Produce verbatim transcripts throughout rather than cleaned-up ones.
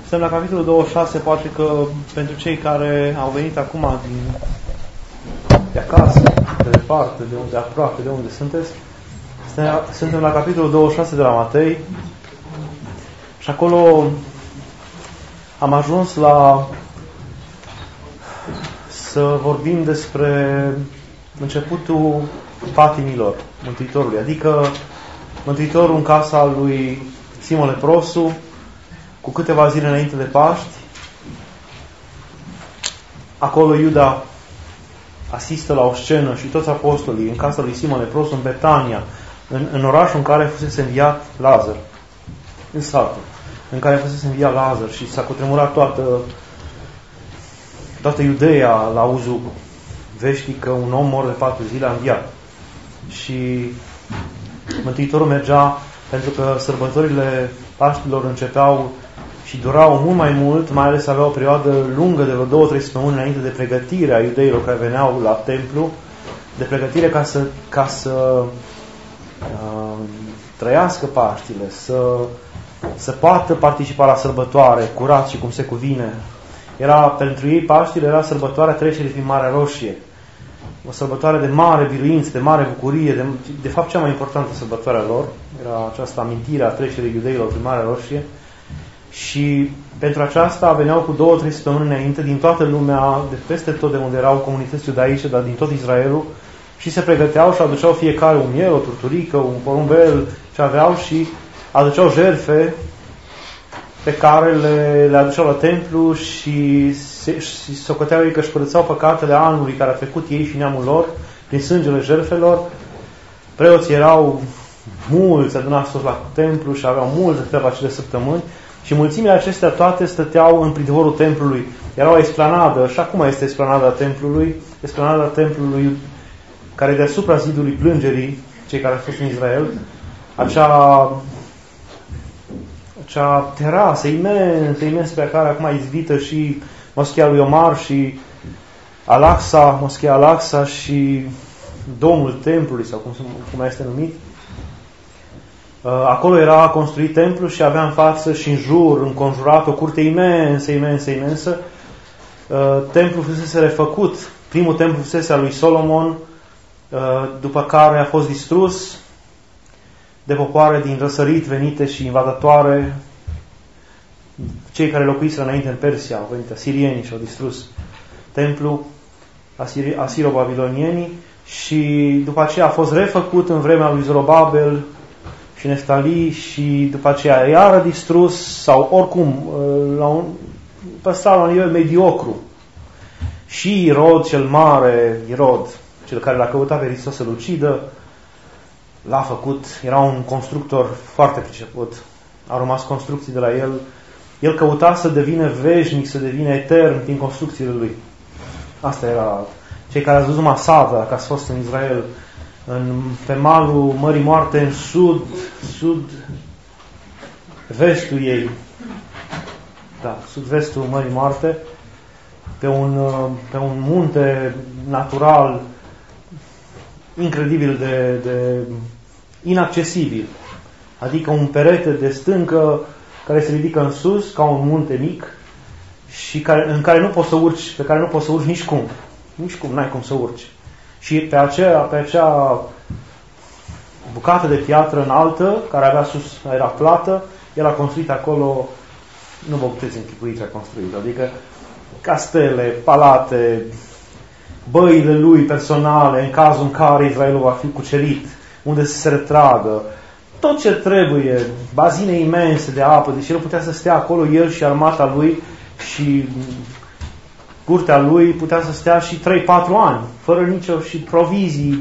Suntem la capitolul douăzeci și șase, poate că pentru cei care au venit acum din de acasă, de departe, de unde aproape, de unde sunteți, suntem la capitolul douăzeci și șase de la Matei și acolo am ajuns la să vorbim despre începutul patimilor Mântuitorului, adică Mântuitorul în casa lui Simon Leprosu, cu câteva zile înainte de Paști. Acolo Iuda asistă la o scenă și toți apostolii în casa lui Simon Leprosu, în Betania, în, în orașul în care fusese înviat Lazar, în satul în care fusese înviat Lazar, și s-a cutremurat toată toată Iudeea la auzul veștii că un om mor de patru zile a înviat. Și Mântuitorul mergea, pentru că sărbătorile Paștilor începeau și durau mult mai mult, mai ales avea o perioadă lungă de vreo două, trei săptămâni înainte de pregătirea iudeilor care veneau la templu, de pregătire ca să, ca să uh, trăiască Paștile, să, să poată participa la sărbătoare curat și cum se cuvine. Era, pentru ei Paștile era sărbătoarea trecerii prin Marea Roșie. O sărbătoare de mare biruință, de mare bucurie, de, de fapt cea mai importantă sărbătoare a lor era această amintire a trecerii iudeilor prin Marea Roșie. Și pentru aceasta veneau cu două, trei săptămâni înainte din toată lumea, de peste tot de unde erau comunități iudaice, dar din tot Israelul, și se pregăteau și aduceau fiecare un miel, o turturică, un porumbel ce aveau și aduceau jertfe pe care le, le aduceau la templu și, se, și socoteau ei că își curățau păcatele anului care a trecut ei și neamul lor prin sângele jertfelor. Preoții erau mulți adunați toți la templu și aveau multă treabă acele săptămâni. Și mulțimile acestea toate stăteau în pridvorul templului. Era o esplanadă, și acum este esplanada templului, esplanada templului care e deasupra zidului plângerii, cei care au fost în Israel, acea, acea terasă imensă, imensă pe care acum e izbită și moschea lui Omar și Al-Aqsa, moschea Al-Aqsa și domul templului, sau cum, cum este numit. Acolo era construit templu și avea în față și în jur, înconjurat, o curte imensă, imensă, imensă. Templul fusese refăcut. Primul templu fusese al lui Solomon, după care a fost distrus de popoare din răsărit venite și invadatoare. Cei care locuiseră înainte în Persia au venit asirienii și au distrus templul, asiro-babilonienii, și după aceea a fost refăcut în vremea lui Zorobabel și Neftali și după aceea iară distrus sau oricum la un, păstrat la un nivel mediocru. Și Irod cel mare, Irod, cel care l-a căutat pe Hristos să-l ucidă, l-a făcut, era un constructor foarte priceput, au rămas construcții de la el. El căuta să devină veșnic, să devină etern prin construcțiile lui. Asta era. Cei care ați văzut Masada, că ați fost în Israel, în, pe malul Mării Moarte, în sud, sud vestul ei, da, sud-vestul Mării Moarte, pe un, pe un munte natural incredibil de, de inaccesibil, adică un perete de stâncă care se ridică în sus ca un munte mic și care, în care nu poți să urci, pe care nu poți să urci nici cum, nici cum, n-ai cum să urci. Și pe acea, pe acea bucată de piatră înaltă, care avea sus, era plată, el a construit acolo, nu vă puteți închipui ce a construit, adică castele, palate, băile lui personale, în cazul în care Israelul va fi cucerit, unde să se retragă, tot ce trebuie, bazine imense de apă, deci el putea să stea acolo, el și armata lui și curtea lui putea să stea și trei patru ani, fără nicio, și provizii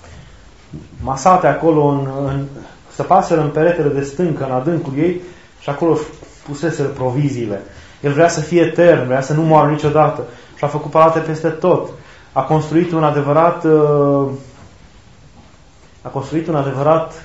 masate acolo, în, în, să paseră în peretele de stâncă, în adâncul ei, și acolo puseseră proviziile. El vrea să fie etern, vrea să nu moară niciodată. Și a făcut palate peste tot. A construit un adevărat uh, a construit un adevărat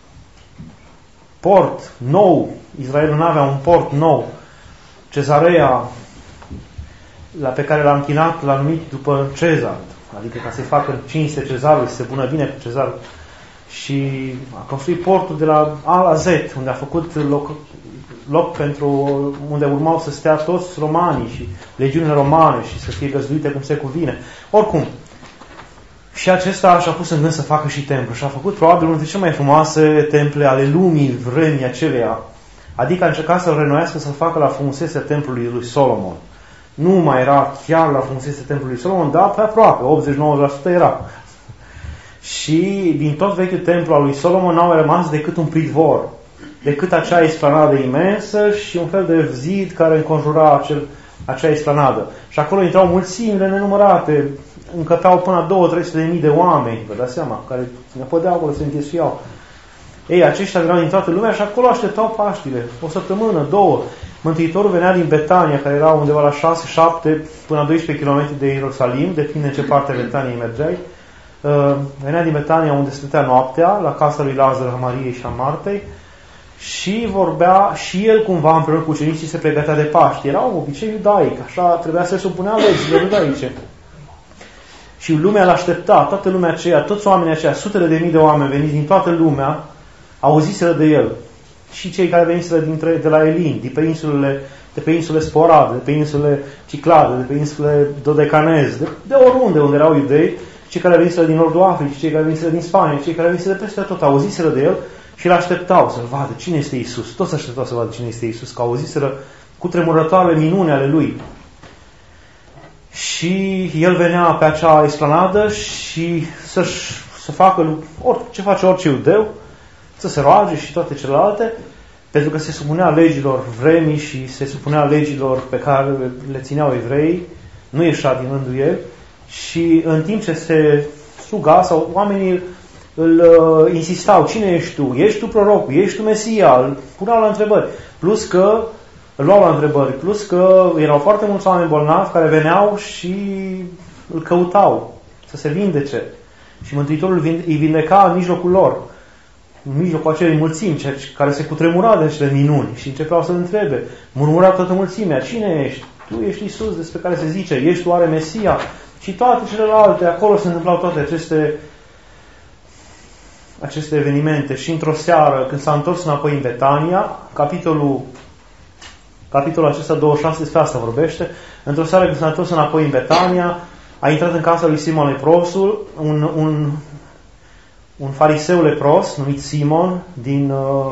port nou. Israelul nu avea un port nou. Cezarea, la pe care l-a închinat, l-a numit după Cezar, adică ca să-i facă cinste Cezarului, să se pună bine cu Cezar. Și a construit portul de la A la Z, unde a făcut loc, loc pentru unde urmau să stea toți romanii și legiunile romane și să fie găzduite cum se cuvine. Oricum, și acesta și-a pus în gând să facă și templu și a făcut probabil unul dintre cele mai frumoase temple ale lumii vremii aceleia. Adică a încercat să-l renoiască, să-l facă la frumusețea templului lui Solomon. Nu mai era chiar la frumusețea templului lui Solomon, dar pe aproape, optzeci la nouăzeci la sută era. Și din tot vechiul templu al lui Solomon n-au rămas decât un pridvor, decât acea esplanadă imensă și un fel de zid care înconjura acel, acea esplanadă. Și acolo intrau mulțimile nenumărate, încăpeau până la două trei sute de mii de oameni, vă dați seama, care ne pădeau acolo, se închesuiau. Ei, aceștia veneau din toată lumea și acolo așteptau Paștile. O săptămână, două. Mântuitorul venea din Betania, care era undeva la șase șapte până la doisprezece kilometri de Ierusalim, depinde în ce parte Betaniei mergeai. Uh, venea din Betania unde stătea noaptea, la casa lui Lazar, a Mariei și a Martei, și vorbea și el cumva împreună cu ucenicii se pregătea de Paști. Era un obicei iudaic, așa trebuia să se supunea legile iudaice. Și lumea l-aștepta, toată lumea aceea, toți oamenii aceia, sutele de mii de oameni veniți din toată lumea, auziseră de el. Și cei care veniseră dintre, de la Elin, de pe insulele, de pe insule Sporade, de pe insule Ciclade, de pe insule Dodecanez, de, de oriunde unde erau iudei, cei care veniseră din Nordul Africii, cei care veniseră din Spania, cei care veniseră de peste tot, auziseră de el și l-așteptau să-l vadă cine este Iisus. Toți așteptau să vadă cine este Iisus, că auziseră cu tremurătoarele minune ale lui. Și el venea pe acea esplanadă și să-și, să facă or, ce face orice iudeu, să se roage și toate celelalte, pentru că se supunea legilor vremii și se supunea legilor pe care le țineau evrei, nu ieșea din rândul el, și în timp ce se suga, sau oamenii îl uh, insistau, cine ești tu? Ești tu prorocul? Ești tu Mesia? Îl puneau la întrebări. Plus că îl luau la întrebări. Plus că erau foarte mulți oameni bolnavi care veneau și îl căutau să se vindece. Și Mântuitorul îi vindeca în mijlocul lor, în mijlocul acelei mulțimi care se cutremura de acele minuni și începeau să-l întrebe. Murmura toată mulțimea, cine ești? Tu ești Iisus despre care se zice, ești tu oare Mesia? Și toate celelalte, acolo se întâmplau toate aceste aceste evenimente. Și într-o seară, când s-a întors înapoi în Betania, capitolul capitolul acesta douăzeci și șase despre asta vorbește, într-o seară când s-a întors înapoi în Betania, a intrat în casa lui Simon leprosul, un, un, un fariseu lepros, numit Simon, din, uh,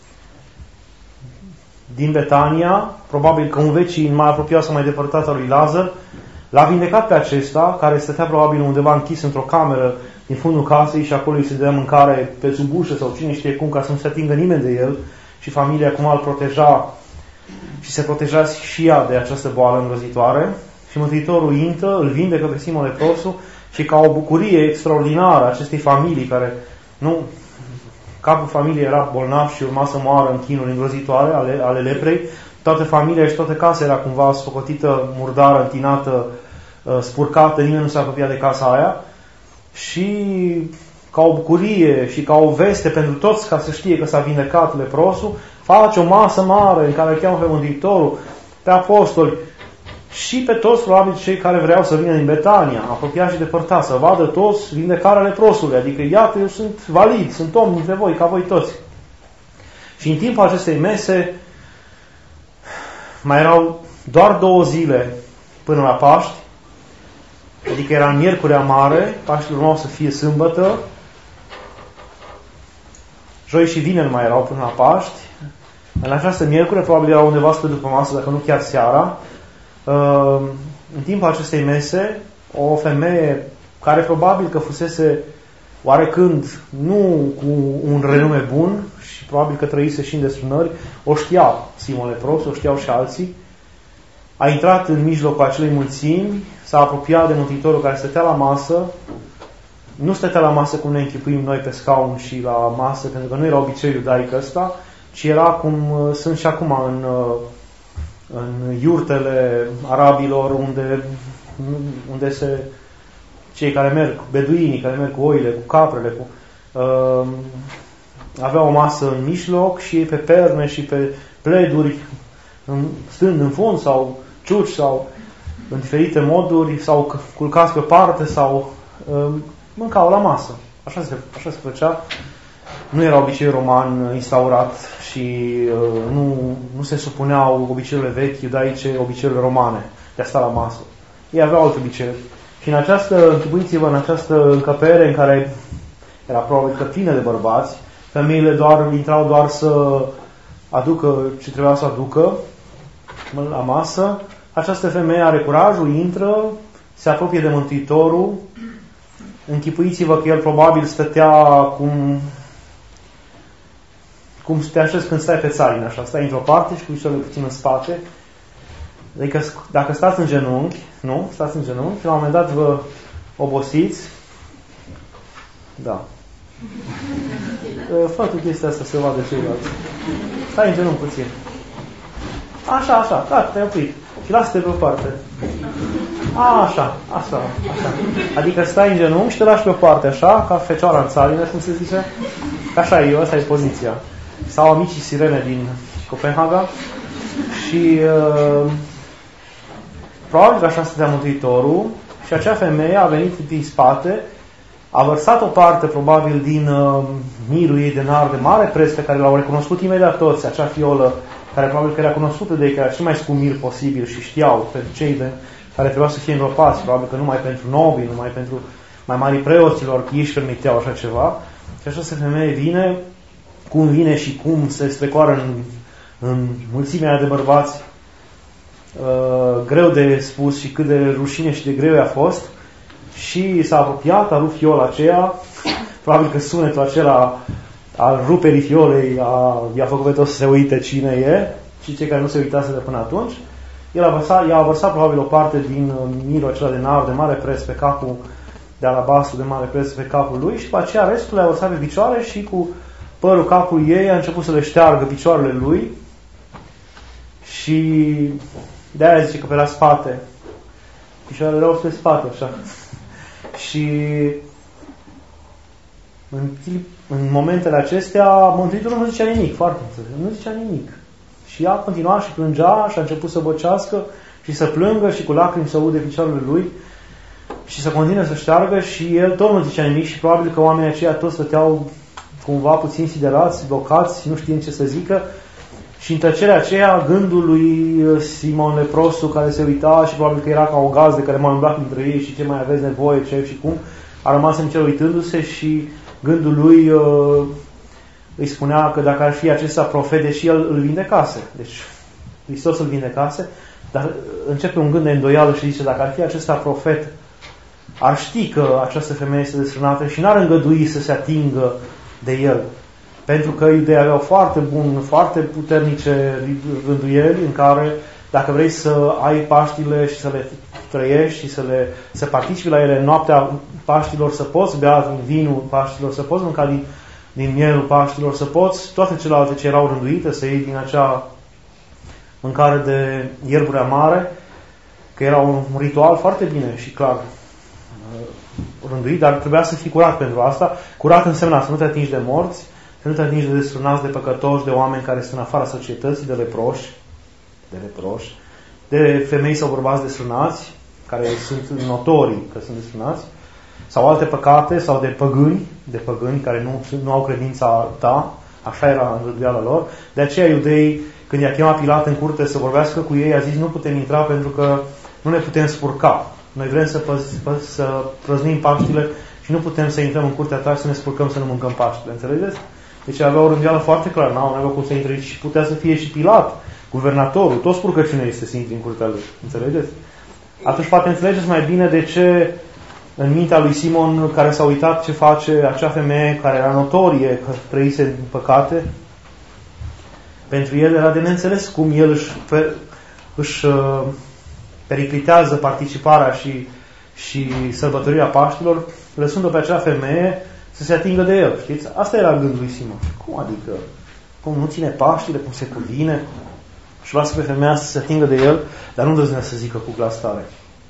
din Betania, probabil că un vecin mai apropiat sau mai depărtat al lui Lazar, l-a vindecat pe acesta, care stătea probabil undeva închis într-o cameră din fundul casei și acolo îi se dea mâncare pe sub ușă sau cine știe cum, ca să nu se atingă nimeni de el, și familia acum îl proteja și se proteja și ea de această boală îngrozitoare. Și Mântuitorul intră, îl vindecă pe Simon leprosul și ca o bucurie extraordinară a acestei familii care, nu, capul familiei era bolnav și urma să moară în chinuri îngrozitoare ale, ale leprei, toată familia și toată casa era cumva sfăcotită, murdară, întinată, spurcată, nimeni nu s-a apropiat de casa aia. Și ca o bucurie și ca o veste pentru toți, ca să știe că s-a vindecat leprosul, face o masă mare în care îl cheamă pe Mântuitorul, pe apostoli și pe toți, probabil, cei care vreau să vină din Betania, apropiați și depărtați, să vadă toți vindecarea leprosului. Adică, iată, eu sunt valid, sunt om dintre voi, ca voi toți. Și în timpul acestei mese mai erau doar două zile până la Paști, adică era în Miercurea Mare, Paștile urmau să fie sâmbătă, joi și vineri mai erau până la Paști. În această miercure, probabil era undeva spre după masă, dacă nu chiar seara. În timpul acestei mese, o femeie care probabil că fusese oarecând nu cu un renume bun și probabil că trăise și în destrunări, o știa Simon lepros, o știau și alții, a intrat în mijlocul acelei mulțimi, s-a apropiat de Mântuitorul care stătea la masă. Nu stătea la masă cum ne închipuim noi pe scaun și la masă, pentru că nu era obiceiul iudaic ăsta, ci era cum sunt și acum în, în iurtele arabilor, unde, unde se, cei care merg, beduinii, care merg cu oile, cu caprele, cu, uh, aveau o masă în mijloc și pe perne și pe pleduri, în, stând în fund sau ciuci sau în diferite moduri, sau culcați pe parte sau uh, mâncau la masă. Așa se, așa se făcea. nu era obicei roman instaurat și uh, nu, nu se supuneau obiceiurile vechi iudaice, obiceiurile romane de a sta la masă. Ei aveau alte obiceiuri. Și în această, închipuiți-vă, în această încăpere în care era probabil că plină de bărbați, femeile doar intrau doar să aducă ce trebuia să aducă la masă, această femeie are curajul, intră, se apropie de Mântuitorul, închipuiți-vă că el probabil stătea cum cum te așezi când stai pe țarină, așa, stai într-o parte și cu picioarele puțin în spate. Adică dacă stați în genunchi, nu? Stați în genunchi, la un moment dat vă obosiți. Da. Fă tu chestia asta să vadă ceilalți. Stai în genunchi puțin. Așa, așa, da, te-ai oprit. Și lasă-te pe o parte. A, așa, așa, așa. Adică stai în genunchi și te lași pe o parte, așa, ca fecioara în țarină, cum se zice. Așa e, asta e poziția. Sau amicii sirene din Copenhaga. Și uh, probabil că așa stătea Mântuitorul și acea femeie a venit din spate, a vărsat o parte probabil din uh, mirul ei de nar de mare preț pe care l-au recunoscut imediat toți, acea fiolă care probabil că era cunoscută de ei, că era cel mai scump mir posibil și știau pentru cei de, care trebuia să fie îngropați, probabil că numai pentru nobili, numai pentru mai mari preoților, că ei își permiteau așa ceva. Și această femeie vine, cum vine și cum se strecoară în, în mulțimea de bărbați, uh, greu de spus și cât de rușine și de greu a fost, și s-a apropiat, a rupt fiola aceea, probabil că sunetul acela al ruperii fiolei a, i-a făcut pe toți să se uite cine e, și cei care nu se uitase de până atunci. El a vărsat, i-a vărsat probabil o parte din mirul acela de nar de mare preț pe capul, de alabastru de mare preț pe capul lui, și după aceea restul le-a vărsat pe picioare și cu părul capului ei a început să le șteargă picioarele lui, și de aia zice că pe la spate picioarele erau pe spate, așa. Și în, în momentele acestea Mântuitorul nu zicea nimic, foarte înțeleg, nu zicea nimic. Și ea continua și plângea și a început să băcească și să plângă și cu lacrimi să ude picioarele lui și să continue să șteargă, și el tot nu zicea nimic și probabil că oamenii aceia toți stăteau cumva puțin siderați, blocați, nu știind ce să zică. Și în tăcerea aceea, gândul lui Simon leprosul, care se uita și probabil că era ca o gazdă care m-a umblat între ei și ce mai aveți nevoie, ce și cum, a rămas în cer uitându-se, și gândul lui uh, îi spunea că dacă ar fi acesta profet, deși el îl vindecase, deci Hristos îl vindecase, dar începe un gând de îndoială și zice, dacă ar fi acesta profet, ar ști că această femeie este desfrânată și n-ar îngădui să se atingă de el. Pentru că iudeii aveau foarte bun, foarte puternice rânduieli în care, dacă vrei să ai Paștile și să le trăiești și să, le, să participi la ele în noaptea Paștilor, să poți bea din vinul Paștilor, să poți mânca din, din mielul Paștilor, să poți toate celelalte ce erau rânduite, să iei din acea mâncare de ierburi amare, că era un ritual foarte bine și clar rânduit, dar trebuia să fii curat pentru asta. Curat însemna să nu te atingi de morți, să nu te atingi de desfrânați, de păcătoși, de oameni care sunt în afara societății, de leproși, de leproși, de femei sau bărbați desfrânați, care sunt notorii că sunt desfrânați, sau alte păcate, sau de păgâni, de păgâni care nu, nu au credința ta, așa era rânduiala lor. De aceea iudeii, când i-a chemat Pilat în curte să vorbească cu ei, a zis, nu putem intra pentru că nu ne putem spurca. Noi vrem să, păz, păz, să prăznim Paștile și nu putem să intrăm în curtea ta și să ne spurcăm să nu mâncăm Paștile. Înțelegeți? Deci avea o rânduială foarte clară, n-au n-avea cum să intre, și putea să fie și Pilat, guvernatorul, tot spurcăciune este să intri în curtea lui. Înțelegeți? Atunci poate înțelegeți mai bine de ce în mintea lui Simon, care s-a uitat ce face acea femeie care era notorie că trăise în păcate, pentru el era de neînțeles cum el își, își uh, periclitează participarea și, și sărbătorirea Paștilor, lăsând-o pe acea femeie să se atingă de el. Știți? Asta era gândul lui Simon. Cum adică? Cum nu ține Paștile, cum se cuvine? Și lasă pe femeia să se atingă de el, dar nu îndrăznea să zică cu glas tare.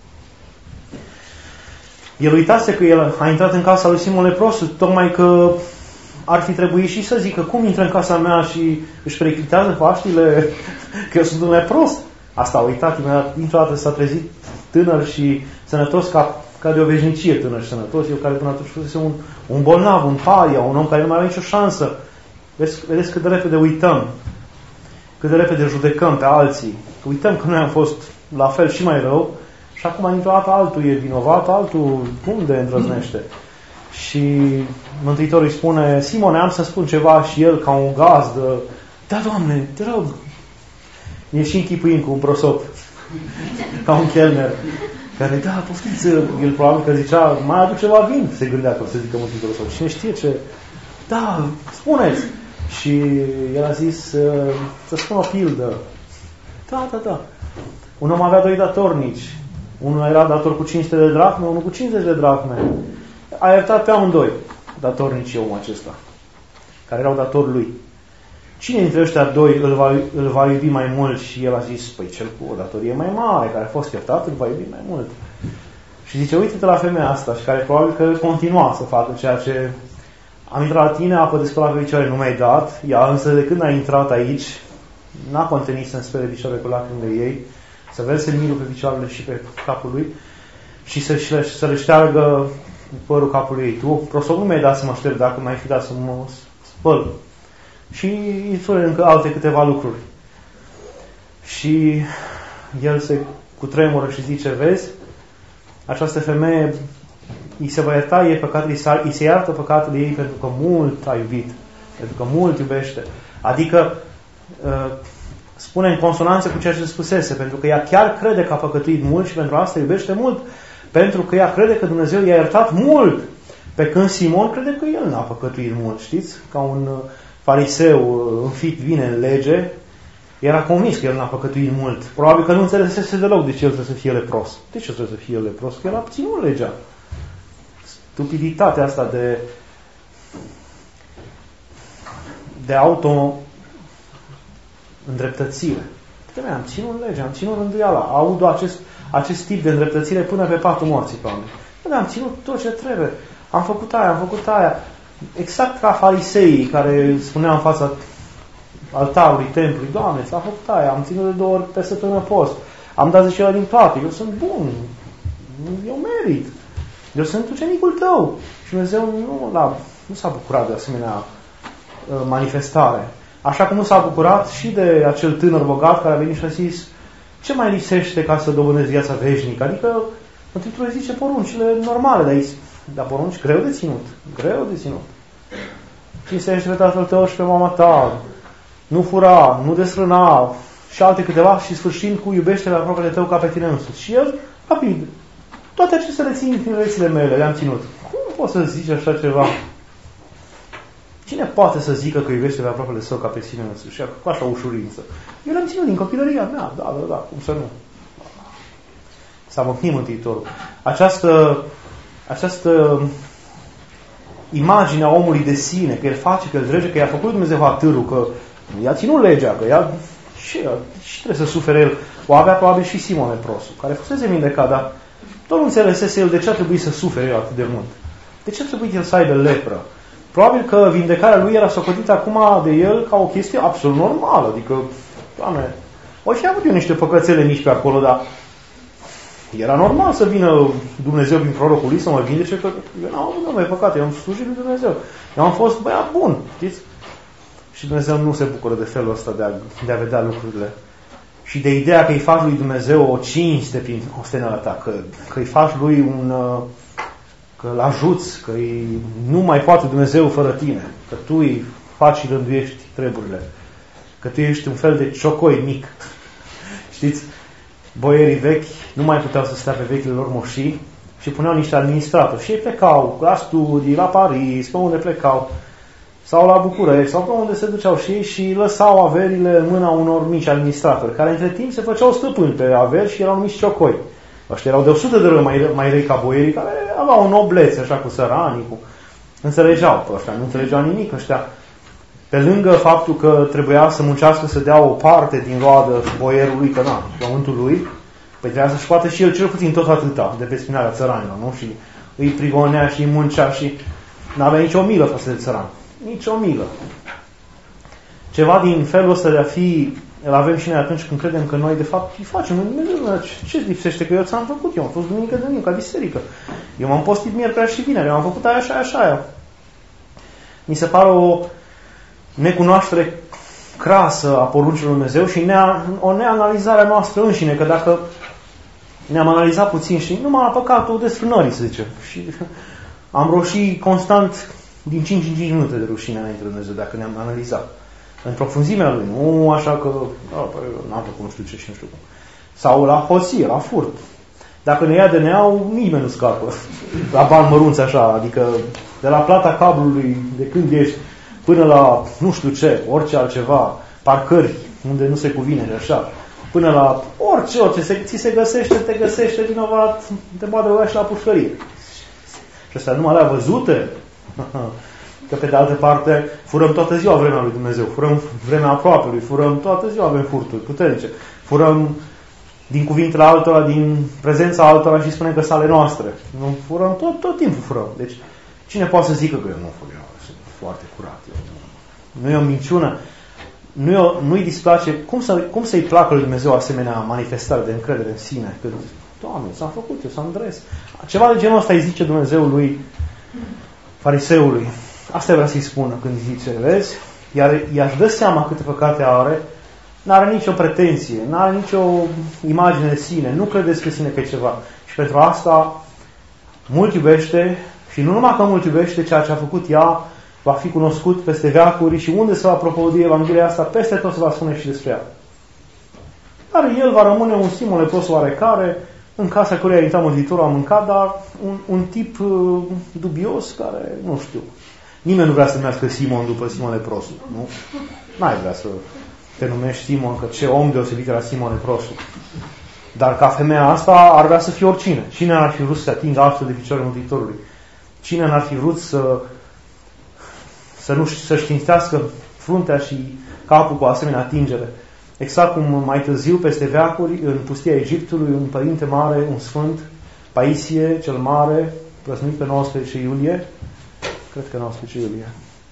El uitase că el a intrat în casa lui Simon leprosul, tocmai că ar fi trebuit și să zică, cum intră în casa mea și își periclitează Paștile, că eu sunt un lepros. Asta a uitat, imediat, dintr-o dată s-a trezit tânăr și sănătos ca, ca de o veșnicie tânăr și sănătos, eu care până atunci fusese un, un bolnav, un paria, un om care nu mai avea nicio șansă. Vedeți, vedeți cât de repede uităm, cât de repede judecăm pe alții. Uităm că noi am fost la fel și mai rău și acum dintr-o dată altul e vinovat, altul unde îndrăznește. Și Mântuitorul îi spune, Simone, am să spun ceva, și el ca un gazdă, da, Doamne, te rog, e și închipuim cu un prosop, ca un chelner, care, da, poftiți, el probabil că zicea, mai aduc ceva vin, se gândea că o să zică Mântuitorul, sau cine știe ce, da, spuneți. Și el a zis, să spun o pildă. Da, da, da. Un om avea doi datornici. Unul era dator cu cinci sute de drachme, unul cu cincizeci de drachme. A iertat pe amândoi datornicii omul acesta, care erau datori lui. Cine dintre ăștia doi îl va, îl va iubi mai mult? Și el a zis, păi cel cu o datorie mai mare, care a fost iertat, îl va iubi mai mult. Și zice, uite-te la femeia asta, și care probabil că continua să facă ceea ce am intrat la tine, apă de spălat pe picioare nu mi-ai dat, ea însă de când a intrat aici, n-a contenit să-mi spere picioarele cu lacrimile ei, să verse milul pe picioarele și pe capul lui și să, să le șteargă părul capului ei. Tu, prosop, nu mi-ai dat să mă șterg, dacă mi-ai fi dat să mă spăl. Și îi spune încă alte câteva lucruri. Și el se cutremură și zice, vezi, această femeie îi se va ierta ei păcatele, îi se iartă păcatele ei pentru că mult a iubit, pentru că mult iubește. Adică spune în consonanță cu ceea ce spusese, pentru că ea chiar crede că a păcătuit mult și pentru asta iubește mult, pentru că ea crede că Dumnezeu i-a iertat mult, pe când Simon crede că el n-a păcătuit mult, știți? Ca un fariseu înfit vine în lege, era convins că el n-a păcătuit mult. Probabil că nu înțelesese deloc de ce el trebuie să fie lepros. De ce trebuie să fie lepros? Că el a ținut legea. Stupiditatea asta de de auto-îndreptățire. Uite, am ținut legea, am ținut rânduiala, aud acest, acest tip de îndreptățire până pe patul morții pe oameni. Uite, am ținut tot ce trebuie, am făcut aia, am făcut aia. Exact ca fariseii care spuneau în fața altarului templului, Doamne, s-a făcut aia, am ținut de două ori pe săptămână post, am dat zecea din toate, eu sunt bun, eu merit. Eu sunt ucenicul tău. Și Dumnezeu nu, la, nu s-a bucurat de asemenea uh, manifestare. Așa cum nu s-a bucurat și de acel tânăr bogat care a venit și a zis, ce mai lipsește ca să dobândesc viața veșnică? Adică, Mântuitorul zice poruncile normale, dar, dar porunci greu de ținut. Greu de ținut. Cinstește pe tatăl tău și pe mama ta, nu fura, nu desfrâna, și alte câteva, și sfârșind cu iubește la aproapele tău ca pe tine însuți. Și el, rapid, toate acestea le țin din viețile mele, le-am ținut. Cum poți să zici așa ceva? Cine poate să zică că iubește pe aproapele său ca pe sine însuși? Cu așa ușurință. Eu le-am ținut din copilăria mea. Da, da, da, cum să nu? S-a măcnit Mântuitorul. Această, această imagine a omului de sine, că el face, că el drege, că i-a făcut Dumnezeu hatârul, că i-a ținut legea, că i-a... Și, și trebuie să sufere el. O avea probabil și Simon leprosul, care fusese vindecat, dar tot nu înțelesese el de ce a trebuit să sufere el atât de mult. De ce a trebuit el să aibă lepră? Probabil că vindecarea lui era socotită acum de el ca o chestie absolut normală. Adică, Doamne, o fi avut eu niște păcățele mici pe acolo, dar era normal să vină Dumnezeu prin prorocul lui să mă vindece, că eu n-am avut numai păcate, eu am slujit lui Dumnezeu. Eu am fost băiat bun, știți? Și Dumnezeu nu se bucură de felul ăsta de a, de a vedea lucrurile. Și de ideea că îi faci lui Dumnezeu o cinste prin osteneala ta, că, că îi faci lui un... că îl ajuți, că îi, nu mai poate Dumnezeu fără tine, că tu îi faci și rânduiești treburile, că tu ești un fel de ciocoi mic. Știți? Boierii vechi nu mai puteau să stea pe vechile lor moșii și puneau niște administratori. Și ei plecau la studii, la Paris, pe unde plecau, sau la București, sau pe unde se duceau și ei și lăsau averile în mâna unor mici administratori, care între timp se făceau stăpâni pe averi și erau numiți ciocoi. Ăștia erau de o sută de rău mai, mai răi ca boierii, care aveau o noblețe, așa, cu săranii, cu... înțelegeau pe ăștia, nu înțelegeau nimic ăștia. Pe lângă faptul că trebuia să muncească, să dea o parte din roadă boierului, că na, pământul lui, păi trebuia să-și poate și el cel puțin tot atâta de pe spinarea țăranilor, nu? Și îi prigonea și îi muncea și n-avea nicio milă față de țăran. Nici o milă. Ceva din felul ăsta de a fi îl avem și noi atunci când credem că noi, de fapt, îi facem. Ce-ți lipsește? Că eu ți-am făcut. Eu am fost duminică de duminică, la biserică. Eu m-am postit miercuri și vineri. Eu am făcut aia, așa, așa, aia. Mi se pare o necunoaștere crasă a poruncilor Lui Dumnezeu și nea, o neanalizare a noastră înșine, că dacă ne-am analizat puțin și numai la păcatul desfrânării, să zicem. Și am roșii constant din cinci în cinci minute de rușine înainte de Dumnezeu, dacă ne-am analizat. În profunzimea lui, nu așa că n-am făcut nu știu ce și nu știu cum. Sau la hoție, la furt. Dacă ne ia de neau, nimeni nu scapă. La bani mărunți așa, adică de la plata cablului, de când ești, până la nu știu ce, orice altceva, parcări, unde nu se cuvine și așa, până la orice, orice, se, ți se găsește, te găsește vinovat, te poate băga și la pușcărie. Și astea numai alea văzute, că pe de altă parte furăm toată ziua vremea lui Dumnezeu, furăm vremea aproapelui, furăm toată ziua, avem furturi puternice, furăm din cuvintele altora, din prezența altora și spunem că sunt ale noastre. Nu furăm, tot, tot timpul furăm. Deci, cine poate să zică că eu nu fur, eu sunt foarte curat. Eu, nu. nu e o minciună, nu e o, nu-i displace. Cum, să, cum să-i placă lui Dumnezeu asemenea manifestare de încredere în sine? Că, Doamne, s-am făcut, eu s-am dres. Ceva de genul ăsta îi zice Dumnezeu lui fariseului. Asta vrea să-i spună când zice, vezi? Iar i-aș dă seama câte păcate are, n-are nicio pretenție, n-are nicio imagine de sine, nu credeți că sine că e ceva. Și pentru asta mult iubește și nu numai că mult iubește, ceea ce a făcut ea va fi cunoscut peste veacuri și unde se va propovădui Evanghelia asta, peste tot se va spune și despre ea. Dar el va rămâne un Simon lepros oarecare, în casa căruia a intrat Mântuitorul, a mâncat, dar un, un tip uh, dubios care, nu știu, nimeni nu vrea să numească Simon după Simon leprosul, nu? N-ai vrea să te numești Simon, că ce om deosebit era Simon leprosul. Dar ca femeia asta ar vrea să fie oricine. Cine n-ar fi vrut să se atingă astfel de picioarele Mântuitorului? Cine n-ar fi vrut să să nu să-și cinstească fruntea și capul cu asemenea atingere? Exact cum mai târziu, peste veacuri, în pustia Egiptului, un părinte mare, un sfânt, Paisie, cel mare, prăznuit pe nouăsprezece iulie, cred că nouăsprezece iulie,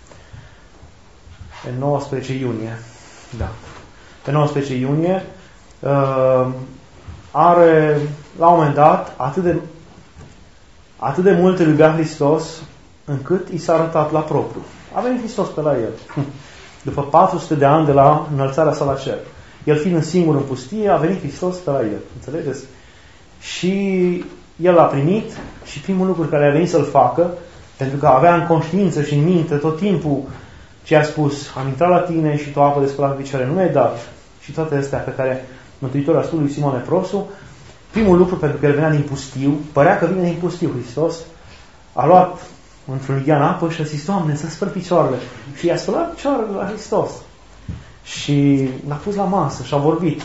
pe nouăsprezece iunie, da, pe nouăsprezece iunie, uh, are, la un moment dat, atât de, atât de mult îl iubea Hristos, încât i s-a arătat la propriu. A venit Hristos pe la el. După patru sute de ani de la înălțarea sa la cer. El fiind singur în pustie, a venit Hristos pe la el. Înțelegeți? Și el l-a primit și primul lucru care a venit să-l facă, pentru că avea în conștiință și în minte tot timpul ce a spus, am intrat la tine și tu apă de spălat picioare, nu mi-ai dat. Și toate astea pe care Mântuitorul a spus lui Simon leprosul, primul lucru, pentru că el venea din pustiu, părea că vine din pustiu Hristos, a luat într-un lighean apă și a zis, Doamne, să spăl picioarele. Și i-a spălat picioarele la Hristos. Și l-a pus la masă și a vorbit.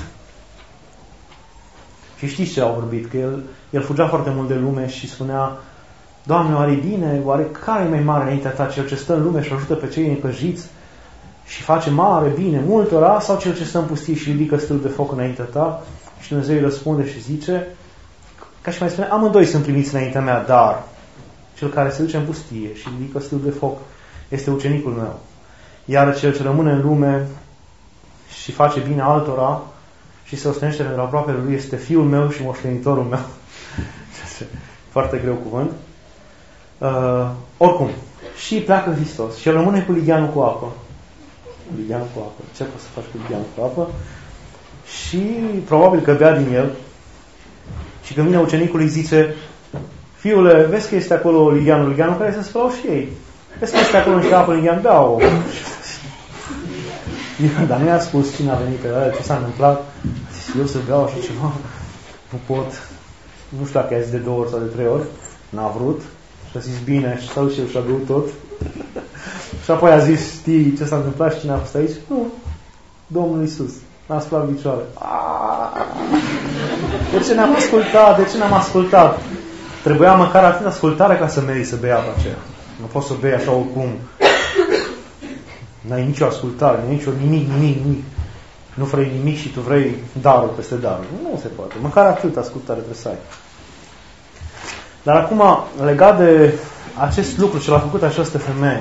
Și știți ce a vorbit? Că el, el fugea foarte mult de lume și spunea, Doamne, oare e bine? Oare care e mai mare înaintea ta? Cel ce stă în lume și ajută pe cei necăjiți și face mare, bine, multora? Sau cel ce stă în pustie și ridică stâlp de foc înaintea ta? Și Dumnezeu îi răspunde și zice, ca și mai spune, amândoi sunt primiți înaintea mea, dar cel care se duce în pustie și ridică stâlp de foc este ucenicul meu. Iar cel ce rămâne în lume și face bine altora și se ostenește pentru aproapele lui este fiul meu și moștenitorul meu. Foarte greu cuvânt. Uh, oricum, și pleacă Hristos și rămâne cu ligheanul cu apă. Ligheanul cu apă. Ce poți să faci cu ligheanul cu apă? Și probabil că bea din el. Și când vine ucenicul îi zice, fiule, vezi că este acolo ligheanul, ligheanul care se spălau și ei. Vezi că este acolo niște apă, lighean, bea-o. Dar nu i-a spus cine a venit pe el, ce s-a întâmplat. A zis, eu să beau așa ceva, nu pot. Nu știu dacă i-a zis de două ori sau de trei ori. N-a vrut. Și a zis, bine, și s-a dus și a băut tot. Și apoi a zis, știi ce s-a întâmplat și cine a fost aici? Nu, Domnul Iisus. N-a spălat picioare. De ce ne-am ascultat? De ce ne-am ascultat? Trebuia măcar atât ascultare ca să mergi să bei apa aceea. Nu poți să bei așa oricum. N-ai nicio ascultare, nicio nimic, nimic, nimic. Nu vrei nimic și tu vrei darul peste darul. Nu se poate. Măcar atât ascultare trebuie să ai. Dar acum, legat de acest lucru ce l-a făcut această femeie,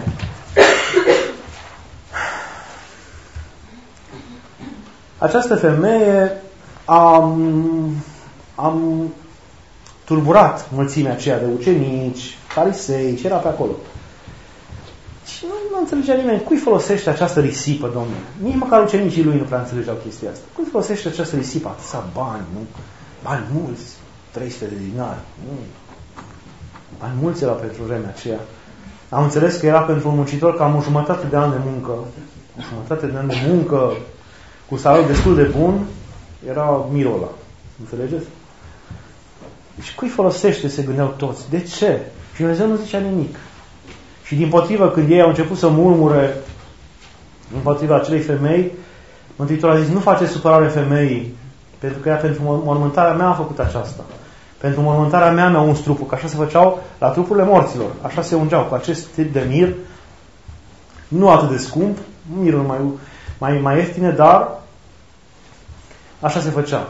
Această femeie a, am tulburat mulțimea aceea de ucenici, farisei, ce era pe acolo. Și nu, nu înțelegea nimeni cui folosește această risipă, Domnule. Nici măcar ucenicii lui nu prea înțelegeau chestia asta. Cui folosește această risipă? Atâția bani, nu? Bani mulți, trei sute de dinari. Nu. Bani mulți era pentru vremea aceea. Am înțeles că era pentru un muncitor cam o jumătate de an de muncă. O jumătate de an de muncă cu salariu destul de bun, era mirul ăla. Înțelegeți? Și cui folosește, se gândeau toți. De ce? Și Dumnezeu nu zicea nimic. Și dimpotrivă, când ei au început să murmure împotriva acelei femei, Mântuitorul a zis, nu face supărare femeii, pentru că ea pentru mormântarea mea a făcut aceasta. Pentru mormântarea mea mi-a uns trupul, că așa se făceau la trupurile morților. Așa se ungeau cu acest tip de mir, nu atât de scump, mirul mai, mai, mai ieftine, dar așa se făcea.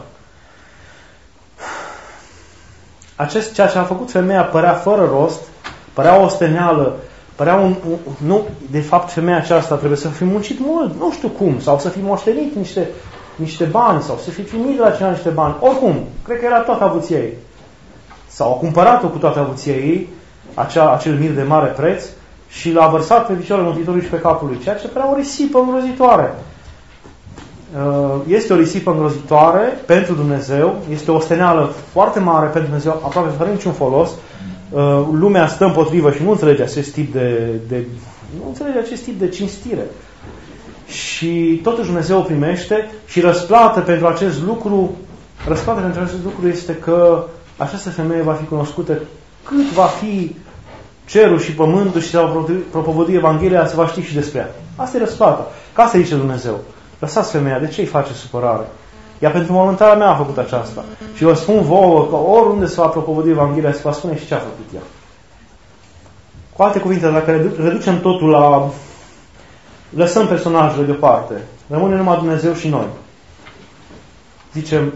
Acest, ceea ce a făcut femeia părea fără rost, părea o osteneală, părea un, un... Nu, de fapt, femeia aceasta trebuie să fi muncit mult, nu știu cum, sau să fi moștenit niște, niște bani, sau să fi primit de la cineva niște bani. Oricum, cred că era toată avuția ei. Sau a cumpărat-o cu toată avuția ei, acea, acel mir de mare preț, și l-a vărsat pe picioarele Mântuitorului și pe capul lui, ceea ce părea o risipă îngrozitoare. Este o risipă îngrozitoare pentru Dumnezeu, este o osteneală foarte mare pentru Dumnezeu, aproape fără niciun folos. Lumea stă împotrivă și nu înțelege acest tip de, de nu înțelege acest tip de cinstire. Și totuși Dumnezeu o primește și răsplată pentru acest lucru, răsplată pentru acest lucru este că această femeie va fi cunoscută cât va fi cerul și pământul și se va propovădui Evanghelia, se va ști și despre ea. Asta e răsplata. Ca să zice Dumnezeu. Lăsați femeia, de ce îi face supărare? Ea pentru mormântarea mea a făcut aceasta. Și vă spun vouă că oriunde se va propovădui Evanghelia, se va spune și ce a făcut ea. Cu alte cuvinte, dacă reducem totul la... lăsăm personajele deoparte, rămâne numai Dumnezeu și noi. Zicem,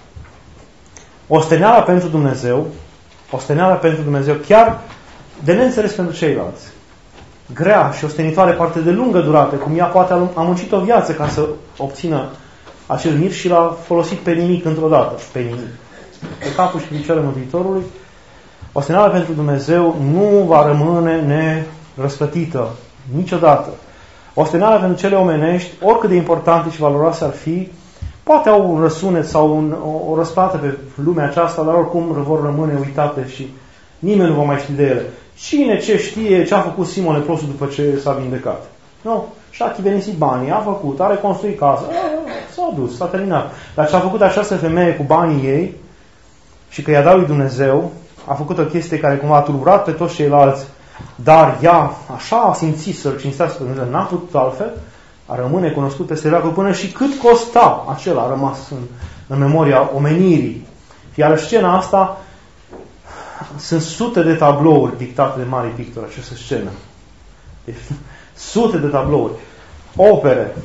osteneala pentru Dumnezeu, osteneala pentru Dumnezeu, chiar de neînțeles pentru ceilalți. Grea și ostenitoare, parte de lungă durată, cum ea poate a muncit o viață ca să obțină acel mir și l-a folosit pe nimic într-o dată. Pe nimic. Pe capul și picioarele Mântuitorului. Osteneala pentru Dumnezeu nu va rămâne nerăsplătită niciodată. Osteneala pentru cele omenești, oricât de importante și valoroase ar fi, poate au un răsunet sau un, o, o răsplată pe lumea aceasta, dar oricum vor rămâne uitate și nimeni nu va mai ști de ele. Cine ce știe ce a făcut Simon leprosul după ce s-a vindecat? Nu? Și-a chivenisit banii, a făcut, a reconstruit casa, s-a dus, s-a terminat. Dar ce a făcut această femeie cu banii ei și că i-a dat lui Dumnezeu, a făcut o chestie care cumva a tulburat pe toți ceilalți, dar ea așa a simțit să-L cinstească pe Dumnezeu, n-a putut altfel, a rămâne cunoscut peste veacul până și cât costa acela a rămas în, în memoria omenirii. Iar scena asta sunt sute de tablouri dictate de mari pictori, această scenă. Deci, sute de tablouri. Opere,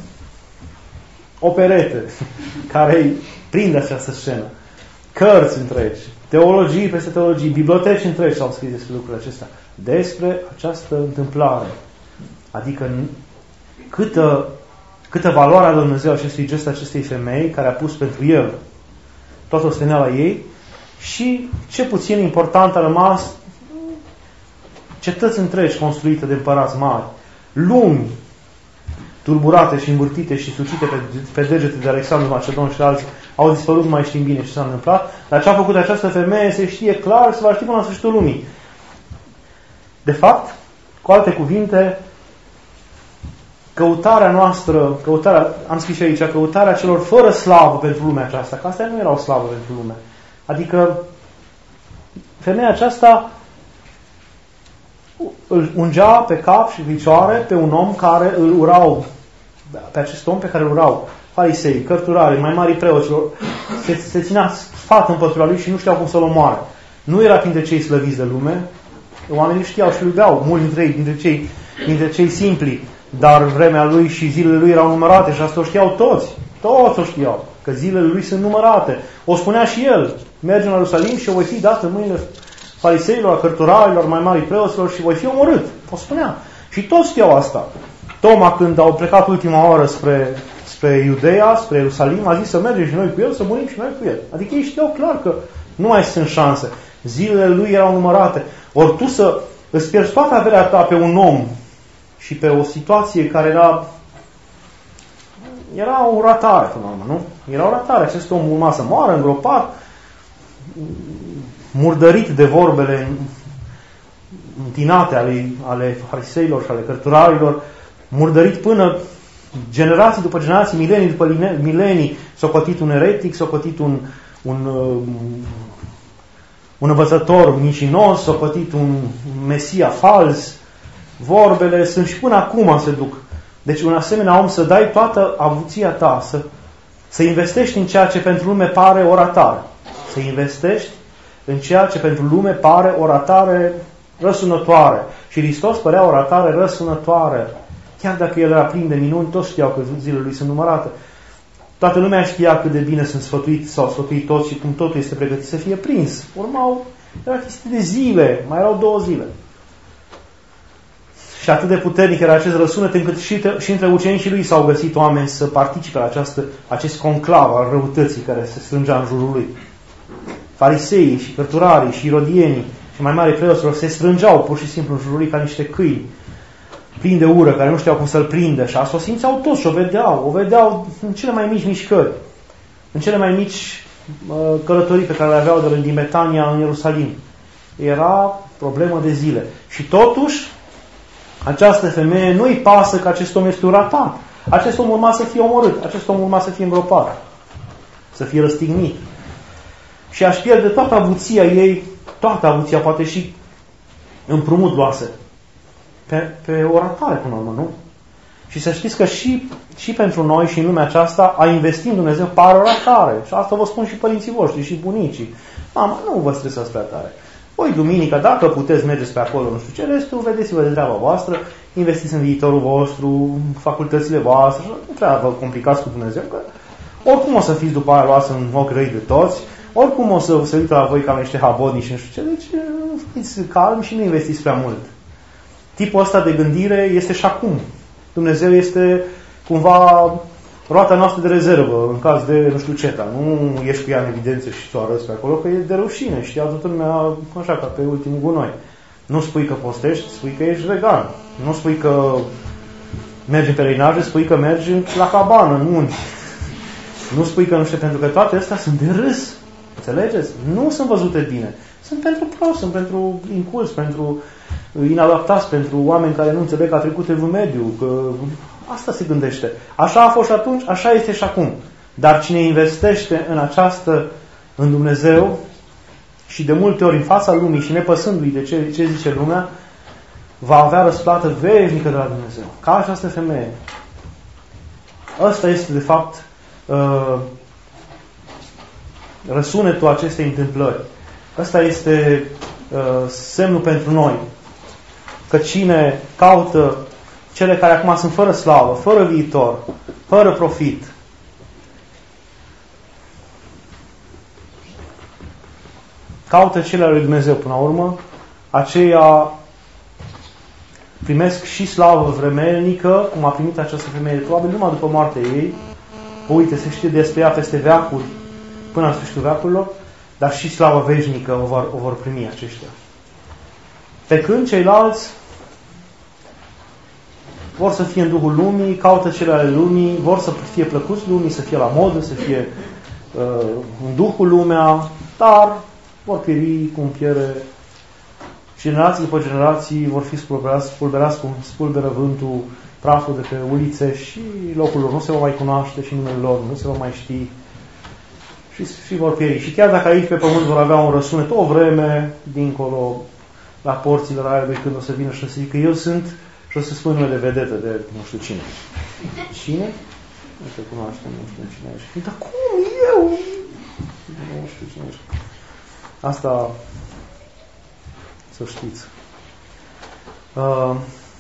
operete, care prind această scenă. Cărți întregi, teologii peste teologii, biblioteci întregi s-au scris despre lucrurile acestea. Despre această întâmplare. Adică câtă, câtă valoare a Dumnezeu acestui gest acestei femei care a pus pentru el toată osteneala ei și ce puțin important a rămas cetăți întregi construite de împărați mari, lumi tulburate și învârtite și sucite pe, pe degete de Alexandru Macedon și alții au dispărut, nu mai știm bine ce s-a întâmplat, dar ce a făcut această femeie se știe clar, se va ști până la sfârșitul lumii. De fapt, cu alte cuvinte, căutarea noastră, căutarea, am scris aici, căutarea celor fără slavă pentru lumea aceasta, că astea nu erau slavă pentru lume. Adică femeia aceasta îl ungea pe cap și picioare pe un om care îl urau, pe acest om pe care îl urau farisei, cărturari, mai mari preoților, se, se ținea sfat împătura lui și nu știau cum să-l omoare. Nu era printre cei slăviți de lume, oamenii știau și iubeau, mulți dintre ei, dintre cei, dintre cei simpli, dar vremea lui și zilele lui erau numărate și asta o știau toți, toți o știau, că zilele lui sunt numărate. O spunea și el, mergem la Ierusalim și o voi fi dată în mâinile fariseilor, a cărturarilor, mai mari preoților și voi fi omorât. O spunea. Și toți știau asta. Toma, când au plecat ultima oră spre, spre Iudeea, spre Ierusalim, a zis să mergem și noi cu el, să murim și noi cu el. Adică ei știau clar că nu mai sunt șanse. Zilele lui erau numărate. Ori tu să îți pierzi toată averea ta pe un om și pe o situație care era era o ratare, până la urmă, nu? Era o ratare. Acest om urma să moară, îngropat, murdărit de vorbele întinate ale, ale fariseilor și ale cărturarilor, murdărit până generații după generații, milenii după milenii, s-a cotit un eretic, s-a cotit un, un, un învățător mincinos, s-a cotit un mesia fals. Vorbele sunt și până acum se duc. Deci un asemenea om să dai toată avuția ta, să, să investești în ceea ce pentru lume pare o ratare. Să investești în ceea ce pentru lume pare o ratare răsunătoare. Și Hristos părea o ratare răsunătoare. Chiar dacă El era plin de minuni, toți știau că zilele Lui sunt numărate. Toată lumea știa cât de bine sunt sfătuiți sau sfătuit toți și cum totul este pregătit să fie prins. Urmau, era chestie de zile, mai erau două zile. Și atât de puternic era acest răsunet încât și, te, și între ucenicii Lui s-au găsit oameni să participe la această, acest conclav al răutății care se strângea în jurul Lui. Fariseii și cărturarii și irodienii și mai mari preoților se strângeau pur și simplu în jurul Lui ca niște câini plini de ură, care nu știau cum să-L prindă. Și asta o simțeau toți și o vedeau. O vedeau în cele mai mici mișcări, în cele mai mici uh, călătorii pe care le aveau de din Betania în Ierusalim. Era problemă de zile. Și totuși, această femeie nu-i pasă că acest om este un ratat. Acest om urma să fie omorât. Acest om urma să fie îngropat. Să fie răstignit. Și aș pierde toată avuția ei, toată avuția, poate și împrumut luase. Pe, pe o ratare până la urmă, nu? Și să știți că și, și pentru noi și în lumea aceasta a investi în Dumnezeu pare o ratare. Și asta vă spun și părinții voștri și bunicii. Mama, nu vă stresați prea tare. Voi, duminica, dacă puteți, mergeți pe acolo, nu știu ce, restul, vedeți-vă de treaba voastră, investiți în viitorul vostru, facultățile voastre, nu trebuie să vă complicați cu Dumnezeu, că oricum o să fiți după aia luați în ochi răi de toți, oricum o să se uită la voi ca niște habodnici și nu știu ce, deci fiți calmi și nu investiți prea mult. Tipul ăsta de gândire este și acum. Dumnezeu este cumva roata noastră de rezervă în caz de nu știu ce, dar nu ești cu ea în evidență și ți-o arăți pe acolo, că e de rușine și toată lumea așa ca pe ultimul gunoi. Nu spui că postești, spui că ești vegan. Nu spui că mergi în pelerinaje, spui că mergi la cabană, în munți. Nu spui că nu știu, pentru că toate astea sunt de râs. Înțelegeți? Nu sunt văzute bine. Sunt pentru prost, sunt pentru inculți, pentru inadaptați, pentru oameni care nu înțeleg că a trecut evul mediu, că asta se gândește. Așa a fost și atunci, așa este și acum. Dar cine investește în această, în Dumnezeu, și de multe ori în fața lumii și nepăsându-i de ce, ce zice lumea, va avea răsplată veșnică de la Dumnezeu. Ca această femeie. Ăsta este, de fapt, uh, răsunetul acestei întâmplări. Ăsta este uh, semnul pentru noi. Că cine caută cele care acum sunt fără slavă, fără viitor, fără profit, caută cele ale lui Dumnezeu până la urmă, aceia primesc și slavă vremelnică, cum a primit această femeie, probabil numai după moartea ei. Uite, se știe despre ea peste veacuri, până la sfârșitul veacurilor, dar și slavă veșnică o vor, o vor primi aceștia. Pe când ceilalți vor să fie în Duhul lumii, caută cele ale lumii, vor să fie plăcuți lumii, să fie la modă, să fie uh, în Duhul lumea, dar vor pieri cum piere. Generații după generații vor fi spulberați, spulberați cum spulberă vântul, praful de pe ulițe și locul lor nu se va mai cunoaște și numele lor nu se va mai ști și, și vor pieri. Și chiar dacă aici pe pământ vor avea un răsunet o vreme, dincolo, la porțile raiului, când o să vină și o să zică eu sunt, și o să spun numele vedetă de nu știu cine. Cine? Nu te cunoaștem, nu știu cine ești. Dar cum? Eu? Nu știu cine ești. Asta să știți. Uh,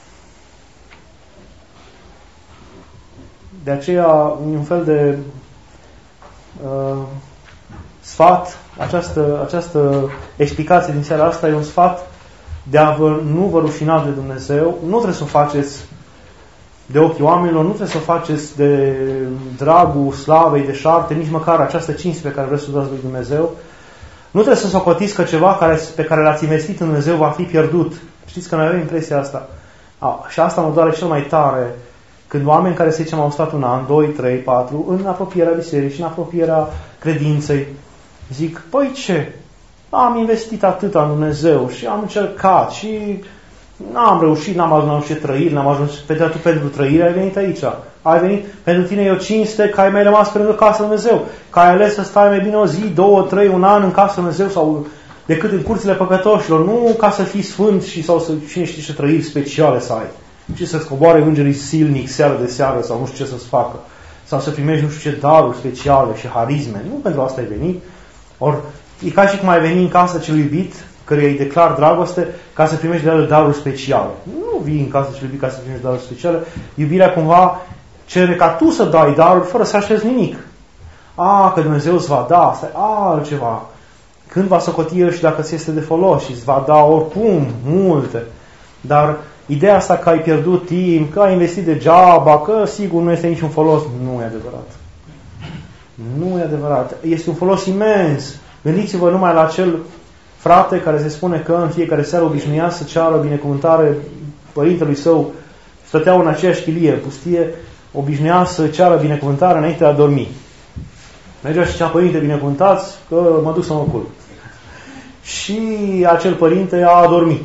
de aceea, un fel de uh, sfat, această, această explicație din seara asta e un sfat de a vă, nu vă rușina de Dumnezeu. Nu trebuie să o faceți de ochii oamenilor, nu trebuie să o faceți de dragul slavei, de șarte, nici măcar această cinste pe care vreți să o dați lui Dumnezeu. Nu trebuie să socotiți că ceva care, pe care l-ați investit în Dumnezeu va fi pierdut. Știți că noi avem impresia asta. A, și asta mă doare cel mai tare când oameni care, să zicem, au stat un an, doi, trei, patru, în apropierea bisericii, în apropierea credinței, zic, păi ce? Am investit atât în Dumnezeu și am încercat și n-am reușit, n-am ajuns la ce trăiri, n-am ajuns pe tu pentru trăire, ai venit aici. Ai venit, pentru tine e o cinste că ai mai rămas pe lângă casa Dumnezeu, că ai ales să stai mai bine o zi, două, trei, un an în casa Dumnezeu sau decât în curțile păcătoșilor, nu ca să fii sfânt și sau să cine știe ce trăiri speciale să ai, ci să-ți coboare îngerii silnic seară de seară sau nu știu ce să-ți facă, sau să primești nu știu ce daruri speciale și harisme. Nu pentru asta ai venit. Ori e ca și cum ai veni în casa celui iubit, căruia îi declar dragoste, ca să primești de la el daruri speciale. Nu vii în casa celui iubit ca să primești daruri speciale. Iubirea cumva cere ca tu să dai daruri fără să aștepți nimic. A, că Dumnezeu îți va da, asta e altceva. Când va socoti El și dacă ți este de folos și îți va da oricum multe. Dar ideea asta că ai pierdut timp, că ai investit degeaba, că sigur nu este niciun folos, nu e adevărat. Nu e adevărat. Este un folos imens. Gândiți-vă numai la acel frate care se spune că în fiecare seară obișnuia să ceară binecuvântare părintelui său, stăteau în aceeași chilie, pustie, obișnuia să ceară binecuvântare înainte de a dormi. Mergea și zicea, părinte, binecuvântați că mă duc să mă culc. Și acel părinte a adormit.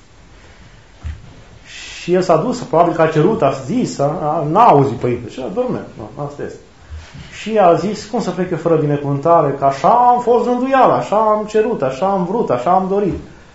Și el s-a dus, probabil că a cerut, a zis, n-a auzit părinte, și a dormit. Asta este. Și a zis, cum să plec eu fără binecuvântare, că așa am fost rânduială, așa am cerut, așa am vrut, așa am dorit.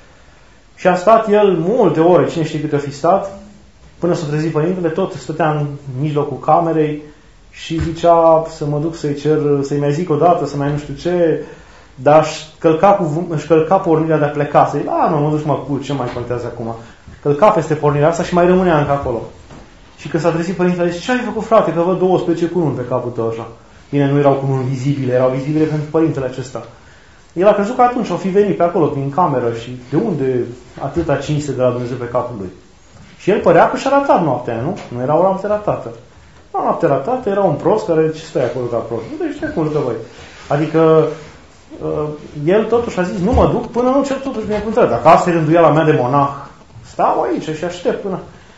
Și a stat el multe ore, cine știe câte o fi stat, până s-a trezit părintele, tot stătea în mijlocul camerei și zicea să mă duc să-i cer, să-i mai zic odată, să mai nu știu ce, dar își călca, cu, își călca pornirea de a pleca, să-i, a, nu, mă duc și mă culc, ce mai contează acum? Călca peste pornirea asta și mai rămânea încă acolo. Și când s-a trezit părintele, a zis, ce ai făcut, frate, că văd douăsprezece cununi pe capul tău așa. Bine, nu erau cununi vizibile, erau vizibile pentru părintele acesta. El a crezut că atunci o fi venit pe acolo, prin cameră, și de unde atâta cinste de la Dumnezeu pe capul lui. Și el părea că și-a ratat noaptea, nu? Nu era o noapte ratată. O noapte ratată, era un prost care ce stai acolo ca prost. Nu știu cum râdă voi. Adică uh, el totuși a zis, nu mă duc până nu cer totuși binecuvântare. Dacă asta e rânduiala mea de monah, stau aici și aștept până...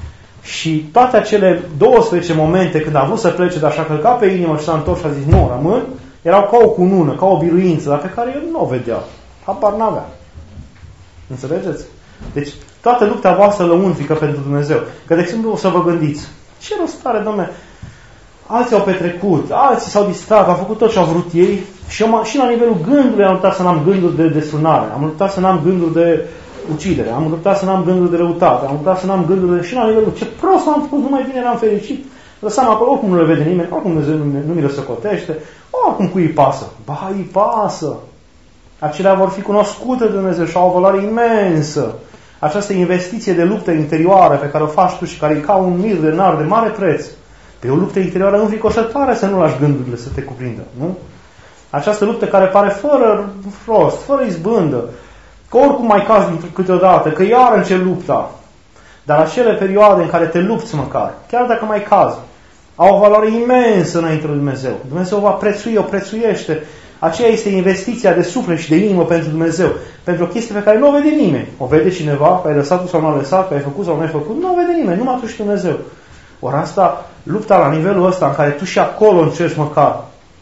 Și toate acele douăsprezece momente când a vrut să plece, dar și-a călcat pe inimă și s-a întors și a zis, nu, rămân, erau ca o cunună, ca o biruință, dar pe care el nu o vedea. Habar n-avea. Înțelegeți? Deci, toată lupta voastră lăuntrică pentru Dumnezeu. Că, de exemplu, o să vă gândiți, ce rost are, Doamne? Alții au petrecut, alții s-au distrat, au făcut tot ce au vrut ei și, eu, și la nivelul gândului am luptat să n-am gânduri de destrunare, am luptat să n-am gânduri de ucidere, am luptat să n-am gânduri de răutate, am luptat să n-am gânduri de... și la nivelul, ce prost am făcut, nu mai bine eram fericit, lăsam acolo, oricum nu le vede nimeni, oricum Dumnezeu nu, nu mi le socotește, oricum cui îi pasă? Ba, îi pasă! Acelea vor fi cunoscute de Dumnezeu și au o valoare imensă. Această investiție de luptă interioară pe care o faci tu și care e ca un mir de nar de mare preț. Pe o luptă interioară înfricoșătoare să nu lași gândurile să te cuprindă, nu? Această luptă care pare fără rost, fără izbândă, că oricum mai cazi câteodată, că iar încep lupta. Dar acele perioade în care te lupți măcar, chiar dacă mai cazi, au o valoare imensă înainte lui Dumnezeu. Dumnezeu va prețui, o prețuiește. Aceea este investiția de suflet și de inimă pentru Dumnezeu. Pentru o chestie pe care nu o vede nimeni. O vede cineva, că ai lăsat sau nu ai lăsat, că ai făcut sau nu ai făcut, nu o vede nimeni, numai tu și Dumnezeu. Ori asta, lupta la nivelul ăsta, în care tu și acolo încerci măcar,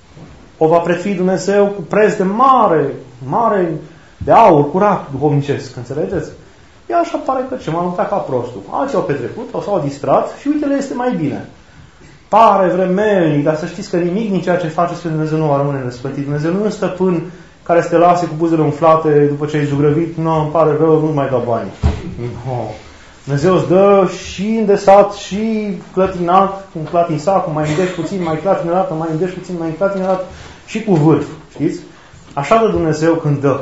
o va prețui Dumnezeu cu preț de mare, mare, de aur, curat, duhovnicesc. Înțelegeți? Ea așa pare că ce m-a luptat ca prostul. Alții au petrecut, sau s-au distrat și uite, le este mai bine. Pare vremelnic, dar să știți că nimic din ceea ce faceți pe Dumnezeu nu va rămâne răspătit. Dumnezeu nu e un stăpân care să te lase cu buzele umflate după ce ai zugrăvit. Nu, îmi pare rău, nu mai dau bani. No. Dumnezeu îți dă și îndesat și clătinat, un clatin sac, mai îndești puțin, mai clatinat, mai îndești puțin, mai clatinat și cu vârf. Știți? Așa dă Dumnezeu când dă.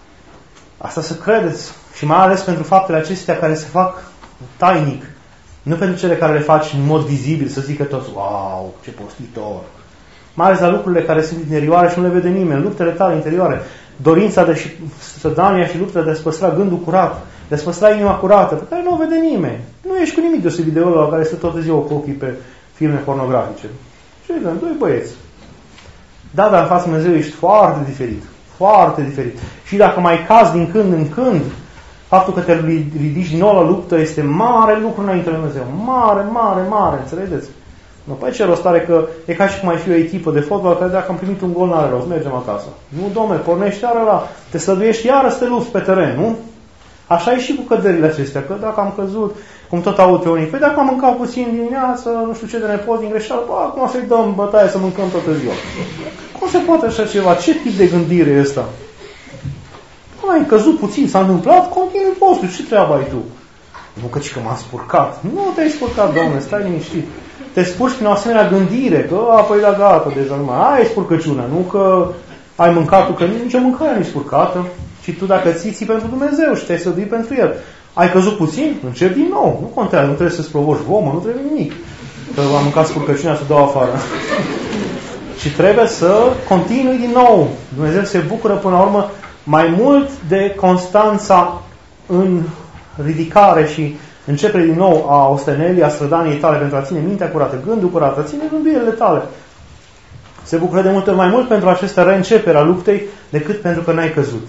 Asta să credeți. Și mai ales pentru faptele acestea care se fac tainic. Nu pentru cele care le faci în mod vizibil, să zică toți, wow, ce postitor. Mai ales la lucrurile care sunt interioare și nu le vede nimeni, luptele tale interioare, dorința de sădania și lupta de a-ți păstra gândul curat, de a-ți păstra inima curată, pe care nu o vede nimeni. Nu ești cu nimic deosebit de ăla care stă toată ziua cu ochii pe filme pornografice. Și vedem, doi băieți. Da, dar în fața Lui Dumnezeu ești foarte diferit. Foarte diferit. Și dacă mai cazi din când în când, faptul că te ridici din nou la luptă este mare lucru înainte de Dumnezeu. Mare, mare, mare. Înțelegeți? Nu, păi ce rost are că e ca și cum ai fi o echipă de fotbal care dacă am primit un gol n-are rost, mergem acasă. Nu, domnule, pornești iară la, te străduiești iară să te lupți pe teren, nu? Așa e și cu căderile acestea, că dacă am căzut, cum tot aud pe unii, păi dacă am mâncat puțin dimineață, nu știu ce de nepot din greșeală, bă, acum să-i dăm bătaie să mâncăm toată ziua. Cum se poate așa ceva? Ce tip de gândire e ăsta? Ai căzut puțin, s-a întâmplat, continui postul, ce treabă ai tu? Nu că că m-am spurcat. Nu te-ai spurcat, Doamne, stai liniștit. Te spurci prin o asemenea gândire, că, a, păi la gata, deja nu mai ai spurcăciunea, nu că ai mâncat, că nici o mâncare nu-i spurcată, ci tu dacă ții, ții pentru Dumnezeu și te-ai săduit pentru El. Ai căzut puțin? Încep din nou. Nu contează, nu trebuie să-ți provoci vomă, nu trebuie nimic. Că am mâncat spurcăciunea să dau afară. Și trebuie să continui din nou. Dumnezeu se bucură până la urmă mai mult de constanța în ridicare și începere din nou a ostenelii, a strădaniei tale pentru a ține mintea curată, gândul curat, a ține rânduielile tale. Se bucură de multe ori mai mult pentru această reîncepere a luptei decât pentru că n-ai căzut.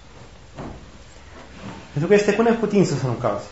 Pentru că este cu neputință să nu cazi.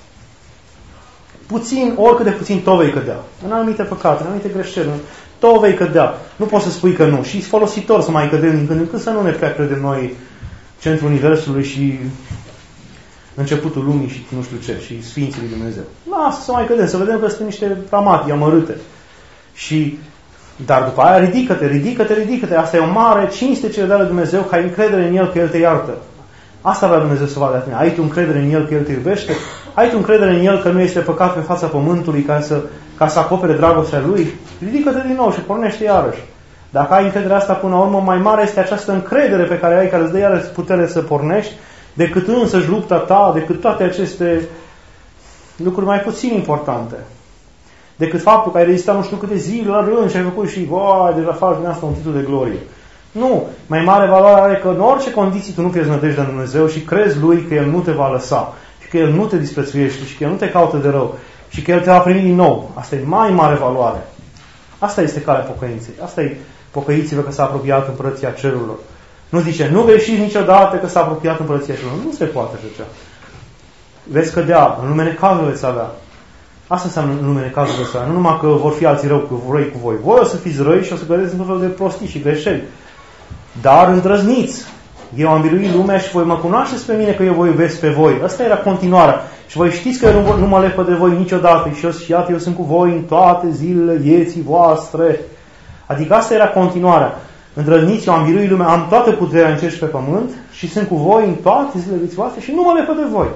Puțin, oricât de puțin, tot vei cădea. În anumite păcate, în anumite greșeli, tot vei cădea. Nu poți să spui că nu. Și e folositor să mai cădem din când în când, să nu ne prea credem noi centrul universului și începutul lumii și nu știu ce, și Sfinții lui Dumnezeu. Lasă să mai cădem, să vedem că sunt niște ramati amărâte. Și, dar după aia ridică-te, ridică-te, ridică-te. Asta e o mare cinste ce le dă lui Dumnezeu, că ai încredere în El că El te iartă. Asta vrea Dumnezeu să vadă de tine. Ai tu încredere în El că El te iubește? Ai tu încredere în El că nu este păcat pe fața pământului ca să, ca să acopere dragostea Lui? Ridică-te din nou și pornește iarăși. Dacă ai încrederea asta până la urmă, mai mare este această încredere pe care ai, care îți dă iarăși putere să pornești, decât însăși lupta ta, decât toate aceste lucruri mai puțin importante. Decât faptul că ai rezistat nu știu câte zile la rând și ai făcut și, vai, deja faci din asta un titlu de glorie. Nu, mai mare valoare are că în orice condiții tu nu pierzi nădejdea în Dumnezeu și crezi Lui că El nu te va lăsa și că El nu te disprețuiește și că El nu te caută de rău și că El te va primi din nou. Asta e mai mare valoare. Asta este calea pocăinței. Asta e pocăiți-vă că s-a apropiat Împărăția Cerurilor. Nu zice, nu greșiți niciodată că s-a apropiat Împărăția Cerurilor. Nu se poate așa ceva. Veți cădea, în lume necazul veți avea. Asta înseamnă în lume necazul veți avea. Nu numai că vor fi alții rău cu, răi cu voi. Voi o să fiți răi și o să gădeți în tot felul de prostii și greșeli. Dar îndrăzniți. Eu am biruit lumea și voi mă cunoașteți pe mine că eu vă iubesc pe voi. Asta era continuarea. Și voi știți că eu nu, nu mă lepă de voi niciodată. Și eu, și iată, eu sunt cu voi în toate zilele vieții voastre. Adică asta era continuarea. Îndrăzniți, eu am biruit lumea, am toată puterea în cer și pe pământ și sunt cu voi în toate zilele vieții voastre și nu mă lepă de voi.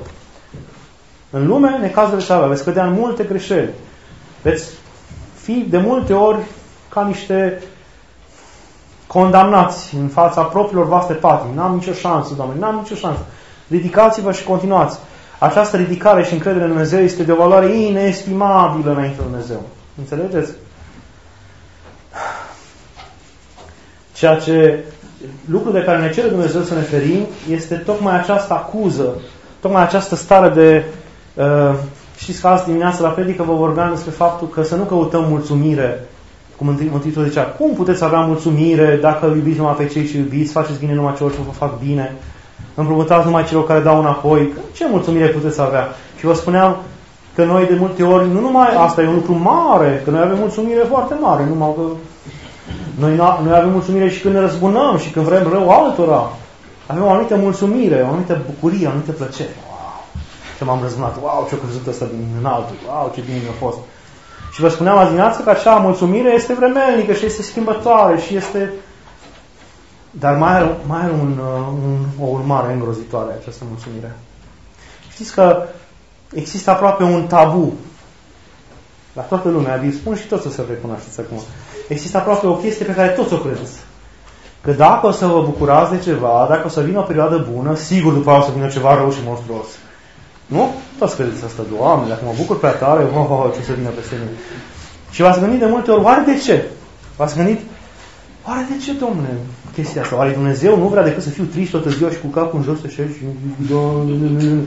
În lume, necazul veți avea. Veți cădea în multe greșeli. Veți fi de multe ori ca niște condamnați în fața propriilor voastre patimi. N-am nicio șansă, Doamne, n-am nicio șansă. Ridicați-vă și continuați. Această ridicare și încredere în Dumnezeu este de o valoare inestimabilă înainte de Dumnezeu. Înțelegeți? Ceea ce lucrul de care ne cere Dumnezeu să ne ferim este tocmai această acuză, tocmai această stare de uh, știți că azi dimineața la predică vă vorbeam despre faptul că să nu căutăm mulțumire. Cum Mântuitorul zicea, cum puteți avea mulțumire dacă iubiți numai pe cei ce iubiți, faceți bine numai celor ce vă fac bine, împrumutați numai celor care dau înapoi, ce mulțumire puteți avea? Și vă spuneam că noi de multe ori, nu numai asta e un lucru mare, că noi avem mulțumire foarte mare, numai că noi, noi avem mulțumire și când ne răzbunăm și când vrem rău altora, avem o anumită mulțumire, o anumită bucurie, o anumită plăcere. Wow! Ce m-am răzbunat, wow, ce-a crezut ăsta din înaltul, wow, ce bine mi-a fost. Și vă spuneam azi dimineață că acea mulțumire este vremelnică și este schimbătoare și este... Dar mai are, mai are un, un, o urmare îngrozitoare această mulțumire. Știți că există aproape un tabu la toată lumea, vi spun și toți o să recunoașteți acum. Există aproape o chestie pe care toți o credeți. Că dacă o să vă bucurați de ceva, dacă o să vină o perioadă bună, sigur după aia o să vină ceva rău și monstruos. Nu? Toți credeți asta, Doamne, dacă mă bucur prea tare, oh, oh, ce să vină peste mine. Și v-ați gândit de multe ori, oare de ce? V-ați gândit, oare de ce, Domnule, chestia asta? Oare Dumnezeu nu vrea decât să fiu trist toată ziua și cu capul în jos să șer și...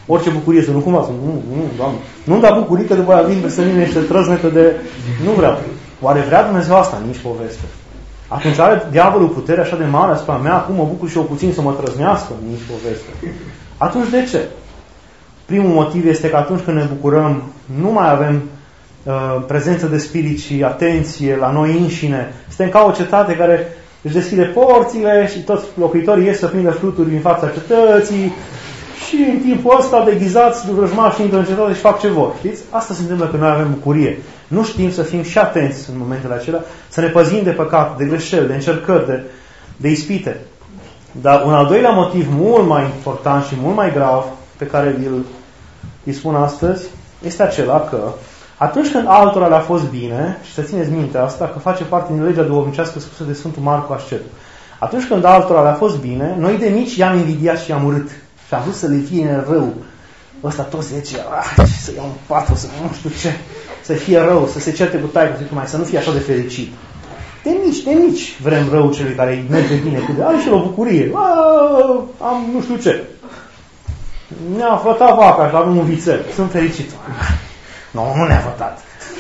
Orice bucurie să nu cumva, să nu, nu, Doamne. Nu-mi da bucurie că după aia vin peste mine niște trăznete de... Nu vreau. Oare vrea Dumnezeu asta? Nici poveste. Atunci are diavolul putere așa de mare asupra mea, acum mă bucur și eu puțin să mă trăznească? Nici poveste. Atunci de ce? Primul motiv este că atunci când ne bucurăm, nu mai avem uh, prezență de spirit și atenție la noi înșine. Suntem ca o cetate care își deschide porțile și toți locuitorii ies să prindă fluturi din fața cetății și în timpul ăsta deghizați vrăjmași intră în cetate și fac ce vor. Știți? Asta se întâmplă când noi avem bucurie. Nu știm să fim și atenți în momentele acelea, să ne păzim de păcat, de greșeli, de încercări, de, de ispite. Dar un al doilea motiv mult mai important și mult mai grav pe care îl, îl spun astăzi este acela că atunci când altora le-a fost bine, și să țineți minte asta, că face parte din legea duhovnicească spusă de Sfântul Marcu Ascetul. Atunci când altora le-a fost bine, noi de mici i-am invidiat și i-am urât. Și am vrut să le fie rău. Ăsta tot zice, ah, să iau un patru, să nu știu ce, să fie rău, să se certe cu taică, mai, să nu fie așa de fericit. De mici, de mici vrem rău celui care îi merge bine, cât de are și o bucurie. Ah, am nu știu ce. Ne-a fătat vaca și avem un vițel. Sunt fericit. Nu, nu ne-a fătat.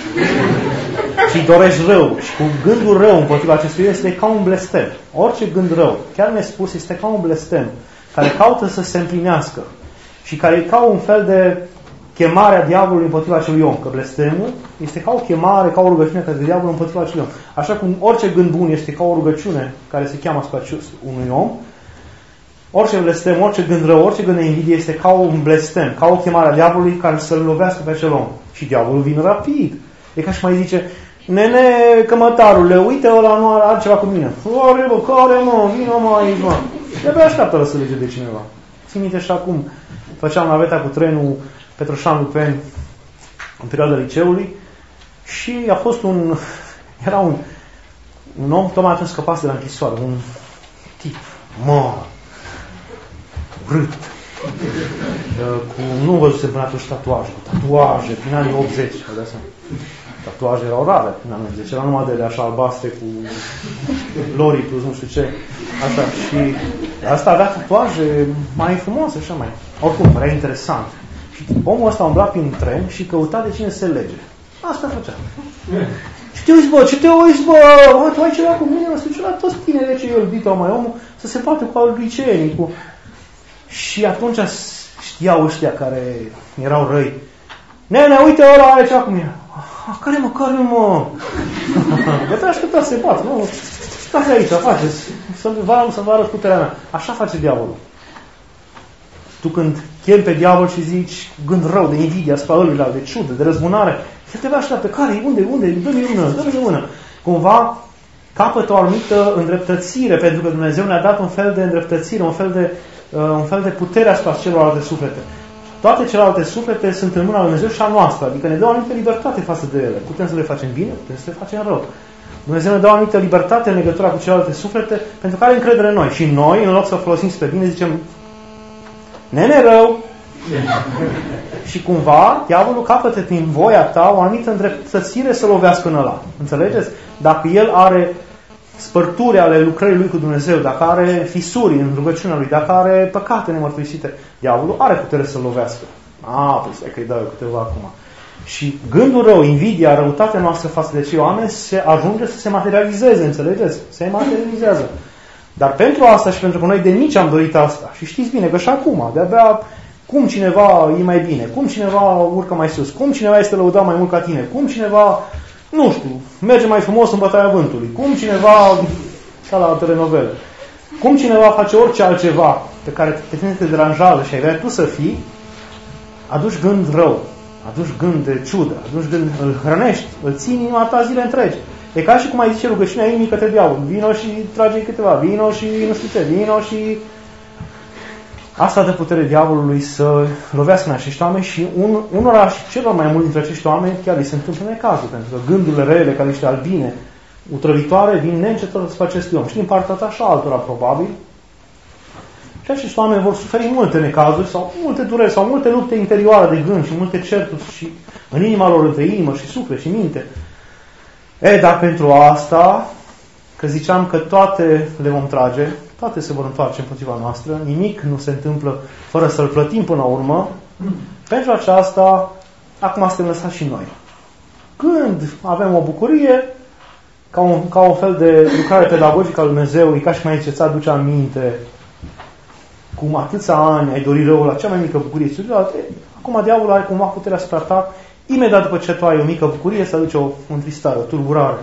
Și dorești rău. Și cu gândul rău împotriva acestuia este ca un blestem. Orice gând rău, chiar nespus, este ca un blestem care caută să se împlinească și care e ca un fel de chemare a diavolului împotriva acelui om. Că blestemul este ca o chemare, ca o rugăciune către diavolul împotriva acelui om. Așa cum orice gând bun este ca o rugăciune care se cheamă asupra unui om, orice blestem, orice gând rău, orice gând de invidie este ca un blestem, ca o chemare a diavolului care să-l lovească pe acel om. Și diavolul vine rapid. E ca și mai zice, nene, cămătarule, uite, ăla nu are altceva cu mine. Oare, bă, care, mă, vină mă aici, mă. De-abia așteaptă să lege de cineva. Țin minte și acum, făceam naveta cu trenul Petroșan-Lupeni în perioada liceului și a fost un, era un, un om, tocmai atunci scăpase de la închisoare, un tip, mă, urât, cu, nu văzusem până atunci tatuaje, cu tatuaje, prin anii optzeci, tatuaje erau rare prin anii optzeci, era numai de așa albastre cu lori plus nu știu ce, așa, și asta avea tatuaje mai frumoase, așa mai, oricum, era interesant. Și omul ăsta umbla prin tren și căuta de cine se lege. Asta făcea. Ce te uiți, bă? Ce te uiți, bă? Bă, tu ai ceva cu mine? Nu știu ce, la toți tineri ce eu iubit mai omul să se poate cu al liceenii. Cu... Și atunci știau ăștia care erau răi. Nene, uite, ăla are ceva cu mine. Ah, care mă, care mă? De te aștepta să se bată, nu? Stați aici, faceți. Să vă, să vă arăt puterea mea. Așa face diavolul. Tu când chem pe diavol și zici gând rău, de invidie asupra ăluia, de ciudă, de răzbunare, el te va aștepta. Care? Unde? Unde? Dă-mi mână, dă-mi mână. Cumva capătă o anumită îndreptățire, pentru că Dumnezeu ne-a dat un fel de îndreptățire, un fel de, uh, un fel de putere asupra celorlalte suflete. Toate celelalte suflete sunt în mâna lui Dumnezeu și a noastră, adică ne dă o anumită libertate față de ele. Putem să le facem bine, putem să le facem rău. Dumnezeu ne dă o anumită libertate în legătura cu celelalte suflete, pentru că are încredere în noi. Și noi, în loc să o folosim spre bine, zicem nene rău. Și cumva, diavolul capătă prin voia ta o anumită îndreptățire să lovească în ăla. Înțelegeți? Dacă el are spărturi ale lucrării lui cu Dumnezeu, dacă are fisuri în rugăciunea lui, dacă are păcate nemărturisite, diavolul are putere să lovească. A, păi stai că îi dau eu câteva acum. Și gândul rău, invidia, răutatea noastră față de cei oameni se ajunge să se materializeze, înțelegeți? Se materializează. Dar pentru asta și pentru că noi de mici am dorit asta, și știți bine că și acum, de-abia cum cineva e mai bine, cum cineva urcă mai sus, cum cineva este lăudat mai mult ca tine, cum cineva, nu știu, merge mai frumos în bătaia vântului, cum cineva, ca la telenovele, cum cineva face orice altceva pe care pe tine te deranjează și ai vrea tu să fii, aduci gând rău, aduci gând de ciudă, aduci gând, îl hrănești, îl ții în inima ta zile întregi. E ca și cum ai zice rugăciunea inimii către diavol. Vino și trage câteva, vino și nu știu ce, vino și... Asta dă putere diavolului să lovească în acești oameni și un, unora și celor mai mulți dintre acești oameni chiar li se întâmplă necazul, pentru că gândurile rele, care niște albine, utrăvitoare, vin neîncetător despre acestui om. Și din partea ta și altora, probabil. Și acești oameni vor suferi multe necazuri sau multe dureri sau multe lupte interioare de gând și multe certuri și în inima lor, între inimă și suflet și minte. E, dar pentru asta, că ziceam că toate le vom trage, toate se vor întoarce împotriva noastră, nimic nu se întâmplă fără să-l plătim până la urmă. Pentru aceasta, acum suntem lăsați și noi. Când avem o bucurie, ca un, ca un fel de lucrare pedagogică a lui Dumnezeu, e ca și mai zice, ți-aduce aminte cum atâția ani ai dorit răul la cea mai mică bucurie celuilalt, acum diavolul are cumva puterea asupra ta, imediat după ce tu ai o mică bucurie, să aduce o întristare, o tulburare.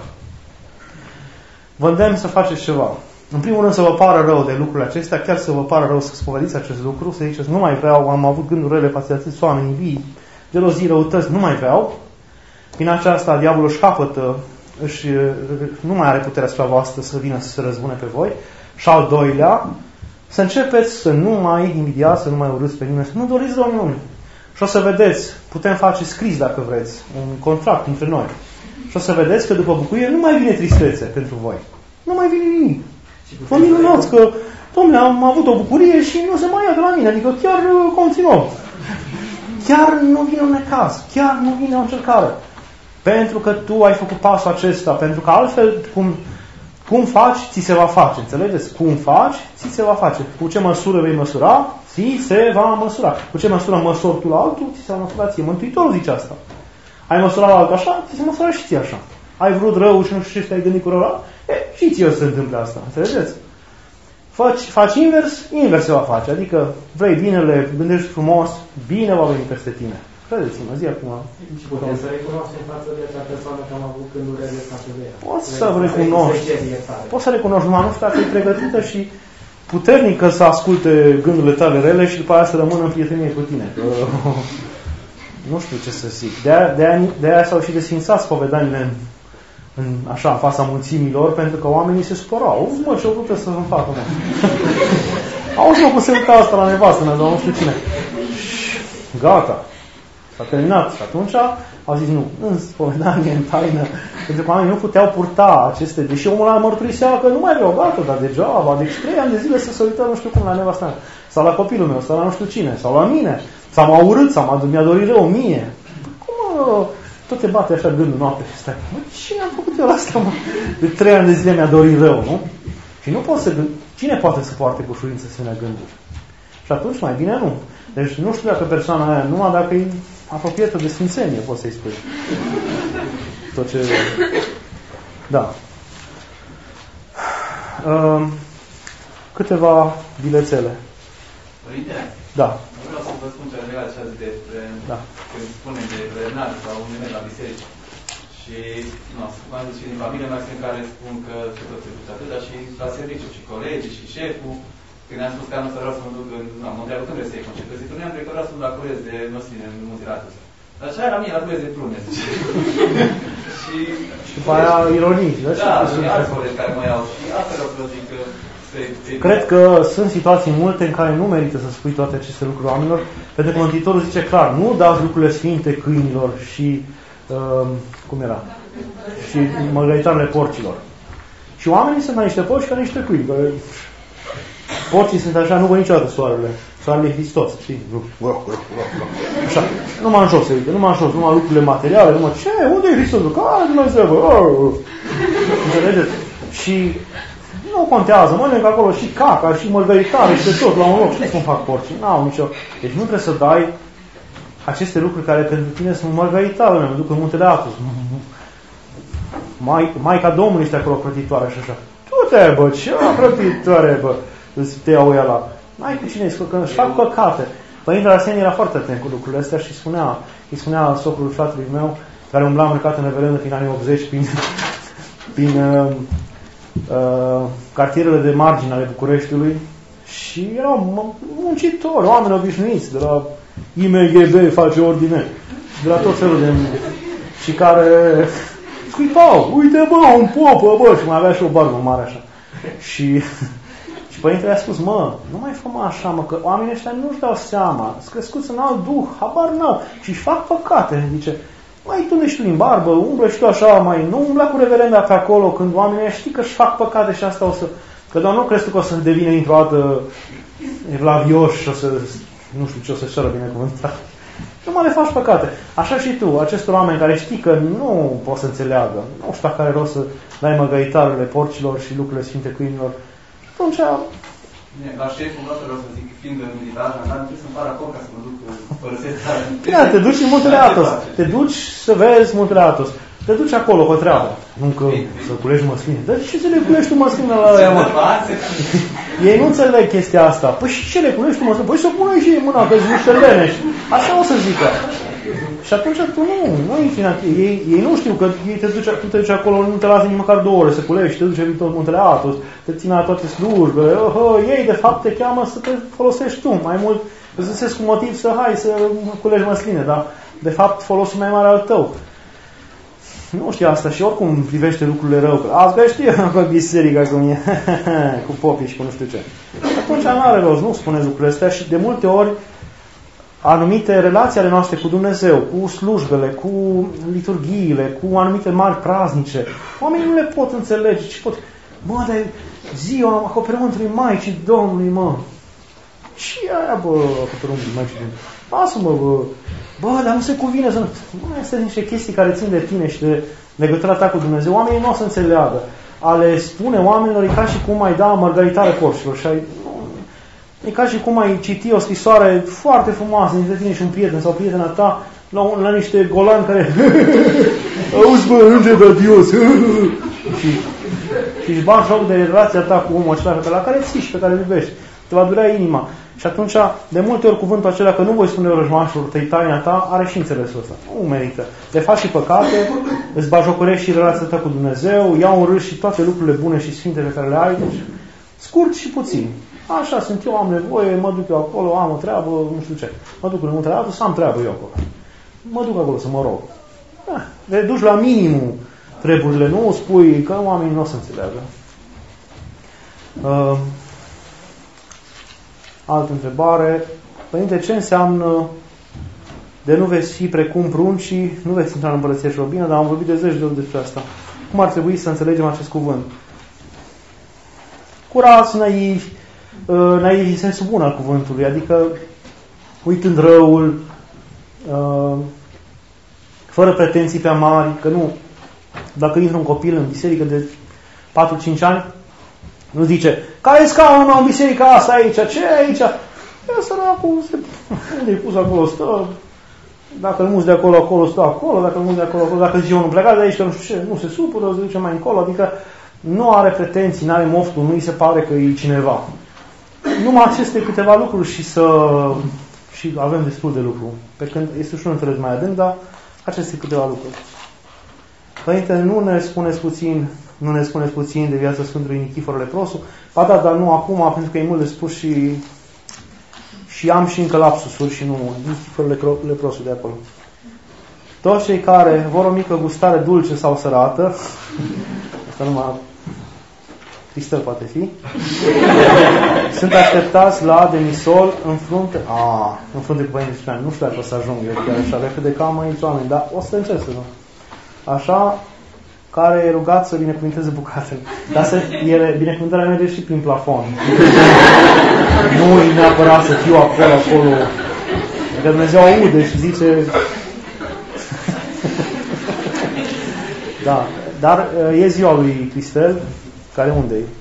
Vă îndemn să faceți ceva. În primul rând să vă pară rău de lucrurile acestea, chiar să vă pară rău să spovediți acest lucru, să ziceți, nu mai vreau, am avut gânduri rele față de atâți oameni vii, gelozii, răutăți, nu mai vreau. Prin aceasta, diavolul își capătă, își, nu mai are puterea asupra voastră să vină să se răzbune pe voi. Și al doilea, să începeți să nu mai invidiați, să nu mai urâți pe nimeni, să nu doriți rău nimeni. Și o să vedeți, putem face scris dacă vreți, un contract între noi. Și o să vedeți că după bucurie nu mai vine tristețe pentru voi. Nu mai vine nimic. Vă minunați că, dom'le, am avut o bucurie și nu se mai ia de la mine. Adică chiar continuăm. Chiar nu vine un necaz. Chiar nu vine o încercare. Pentru că tu ai făcut pasul acesta. Pentru că altfel, cum, cum faci, ți se va face. Înțelegeți? Cum faci, ți se va face. Cu ce măsură vei măsura, ți se va măsura. Cu ce măsură măsori tu la altul, ți se va măsura ție. Mântuitorul zice asta. Ai măsurat la altul așa, ți se măsura și ție așa. Ai vrut rău și nu știu ce te-ai gândit cu rău ăla, e, și ție o să se întâmple asta. Înțelegeți? Faci, faci invers, invers se va face. Adică vrei binele, gândești frumos, bine va veni peste tine. Credeți-mă, zi acum. Și putem să recunoaștem față de acea persoană că am avut gândurile față de ea. Poți să recunoști. Poți să recunoști, numai nu știu dacă e pregătită și puternică să asculte gândurile tale rele și după aia să rămână în prietenie cu tine. Nu știu ce să zic. De-aia, de-aia, de-aia s-au și desfințat spovedaniile în, în, așa, în fața mulțimilor, pentru că oamenii se supărau. Auzi, mă, ce-o vrut să îmi facă, mă? Auzi, mă, cum se uita asta la nevastă, sau nu știu cine. Și gata. S-a terminat. Și atunci au zis, nu, în spovedanie, în taină, pentru că oamenii nu puteau purta aceste, deși omul a mărturisea că nu mai vreau, gata, dar degeaba, deci trei ani de zile să se uită, nu știu cum, la nevastă mea, sau la copilul meu, sau la nu știu cine, sau la mine, sau m-a urât, sau mi-a dorit rău mie. Cum, mă, tot te bate așa gândul noapte și stai, mă, cine am făcut eu la asta, mă? De trei ani de zile mi-a dorit rău, nu? Și nu poți să gând... Cine poate să poarte cu ușurință asemenea gânduri? Și atunci mai bine nu. Deci nu știu dacă persoana aia, numai dacă e apropiată de sfințenie, poți să-i spui. Tot ce... Da. Um, câteva bilețele. Părinte? Da. Vreau să vă spun ce legat așa despre da. când spunem de relernare sau un nivel la biserică. Și, nu, am zis și din familie mea în care spun că se tot se duce atâta și la serviciu, și colegii, și șeful. Când am spus că anul ăsta vreau să mă duc în... Nu, mă întreabă când vrei să iei concediu. Zic că nu am trecut, vreau să mă duc la curez de nosine în Munziratul. Dar așa era mie la curez de prune, zice. Și... Și după aia ironii. Da, și alți colegi care mă iau. Și asta vreau să vă zic că... Cred că sunt situații multe în care nu merită să spui toate aceste lucruri oamenilor, pentru că Mântuitorul zice clar, nu dați lucrurile sfinte câinilor și... Uh, cum era? Și măgăritarele porcilor. Și oamenii sunt niște porci ca niște câini. Porcii sunt așa, nu văd niciodată soarele. Soarele e Hristos, știi? Așa, numai în jos se uite, numai în jos, numai lucrurile materiale, numai ce? Unde e Hristos? Care Dumnezeu, bă? Înțelegeți? Și nu contează, mănânc acolo și caca, și mărgăritare, și de tot la un loc. Știți cum fac porcii? N-au nicio... Deci nu trebuie să dai aceste lucruri care pentru tine sunt mărgăritare, mă duc în muntele Atos. Maica Domnului este acolo prătitoare și așa. Du-te, bă, ce prătitoare, bă? Îți te iau ea la... N-ai cu cine că își fac păcate. Părintele Arsenie era foarte atent cu lucrurile astea și spunea, îi spunea socrul fratelui meu, care umbla îmbrăcat în reverendă prin anii optzeci, prin, prin uh, uh, cartierele de margine ale Bucureștiului și erau muncitori, oameni obișnuiți, de la I M G B face ordine, de la tot felul de... și care scuipau, uite bă, un popă, bă, și mai avea și o barbă mare așa. Și... Și părintele a spus, mă, nu mai fă mă așa, mă, că oamenii ăștia nu-și dau seama, sunt crescuți în alt duh, habar n-au, și își fac păcate. Zice, mai tu ești tu în barbă, umblă și tu așa, mai nu umbla cu reverenda pe acolo, când oamenii ăștia știi că își fac păcate și asta o să... Că doar nu crezi tu că o să devine dintr-o dată evlavioși și o să, nu știu ce, o să-și ceară binecuvântat. Nu mai le faci păcate. Așa și tu, acestor oameni care știi că nu poți să înțeleagă, nu știu dacă are rost să dai măgăritarele porcilor și lucrurile sfinte câinilor, atunci La șeful nostru vreau să zic, fiind militar, dar nu trebuie să-mi par acord ca să mă duc părăsesc țara. Bine, te duci în Muntele Athos. Te duci să vezi Muntele Athos. Te duci acolo cu treabă. Nu că să culești măsline. Dar ce să le culești tu măsline la aia, mă? Ei nu înțeleg chestia asta. Păi și ce le culești tu măsline? Păi să pună și mâna, că-ți niște lenești. Așa o să zică. Și atunci tu nu, nu ei, ei nu știu că ei te duci, tu te duci acolo, nu te lasă nici măcar două ore să culești, te duci în tot Muntele Athos, te ține la toate slujbele, oh, oh, ei de fapt te cheamă să te folosești tu, mai mult îți găsesc un motiv să hai să culești măsline, dar de fapt folosul mai mare al tău. Nu știu asta și oricum privește lucrurile rău, că azi că știu cu biserica cum e, cu popii și cu nu știu ce. Atunci nu are rost, nu spuneți lucrurile astea și de multe ori anumite relații ale noastre cu Dumnezeu, cu slujbele, cu liturghiile, cu anumite mari praznice, oamenii nu le pot înțelege. Ce pot? Mă, dar ziua acoperământului Maicii Domnului, mă. Și aia, bă, acoperământului Maicii Domnului. Lasă-mă, bă. Bă, dar nu se cuvine să nu... Bă, astea sunt niște chestii care țin de tine și de legătura ta cu Dumnezeu. Oamenii nu o să înțeleagă. A le spune oamenilor e ca și cum ai da mărgăritare porcilor și ai... E ca și cum ai citi o scrisoare foarte frumoasă dintre tine și un prieten sau prietena ta la, la niște golani care auzi, bă, înger de Dios și, și își bagi joc de relația ta cu omul acela pe la care ții și pe care îl iubești. Te va durea inima. Și atunci, de multe ori cuvântul acela că nu voi spune răjmașilor tăi taina ta, are și înțelesul ăsta. Nu merită. Le faci și păcate, îți bajocorești și relația ta cu Dumnezeu, iau în râs și toate lucrurile bune și sfinte pe care le ai. Deci, scurt și puțin. Așa sunt eu, am nevoie, mă duc eu acolo, am o treabă, nu știu ce. Mă duc în Muntele Athos să am treabă eu acolo. Mă duc acolo să mă rog. Da, le duci la minimum treburile, nu spui că oamenii nu o să înțeleagă. Uh, altă întrebare. Părinte, ce înseamnă de nu veți fi precum pruncii, nu veți intra în împărăția și robină, dar am vorbit de zeci de ori despre asta. Cum ar trebui să înțelegem acest cuvânt? Curați, naivi, naivi în sensul bun al cuvântului, adică uitând răul, fără pretenții prea mari, că nu, dacă intră un copil în biserică de patru-cinci ani, nu zice, care e scaunul meu în biserica asta aici, ce e aici? E săracul, unde e pus acolo stă, dacă îl muți de acolo, acolo stă acolo, dacă îl muți de acolo, acolo, dacă zice eu nu pleca de aici, că nu știu ce, nu se supără, se duce mai încolo, adică nu are pretenții, nu are moftul, nu îi se pare că e cineva. Numai aceste câteva lucruri și să și avem destul de lucru. Pe când este ușor înțeles mai adânc, dar aceste câteva lucruri. Părinte, nu ne spuneți puțin, nu ne spuneți puțin de viața Sfântului Nichifor Leprosu? Ba da, dar nu acum, pentru că e mult de spus și și am și încă lapsusuri și nu Nichifor Leprosu de acolo. Toți cei care vor o mică gustare dulce sau sărată, asta numai Cristel poate fi, sunt așteptați la demisol în frunte, a, în frunte cu Părinte Ciprian. Nu știu dacă o să ajung eu chiar așa repede ca am aici oameni, dar o să încerc să nu. Așa, care e rugat să binecuvinteze bucatele. Dar să, e, binecuvântarea merge și prin plafon. Nu e neapărat să fiu acolo, acolo. Că Dumnezeu aude și zice... Da, dar e ziua lui Cristel, care unde e?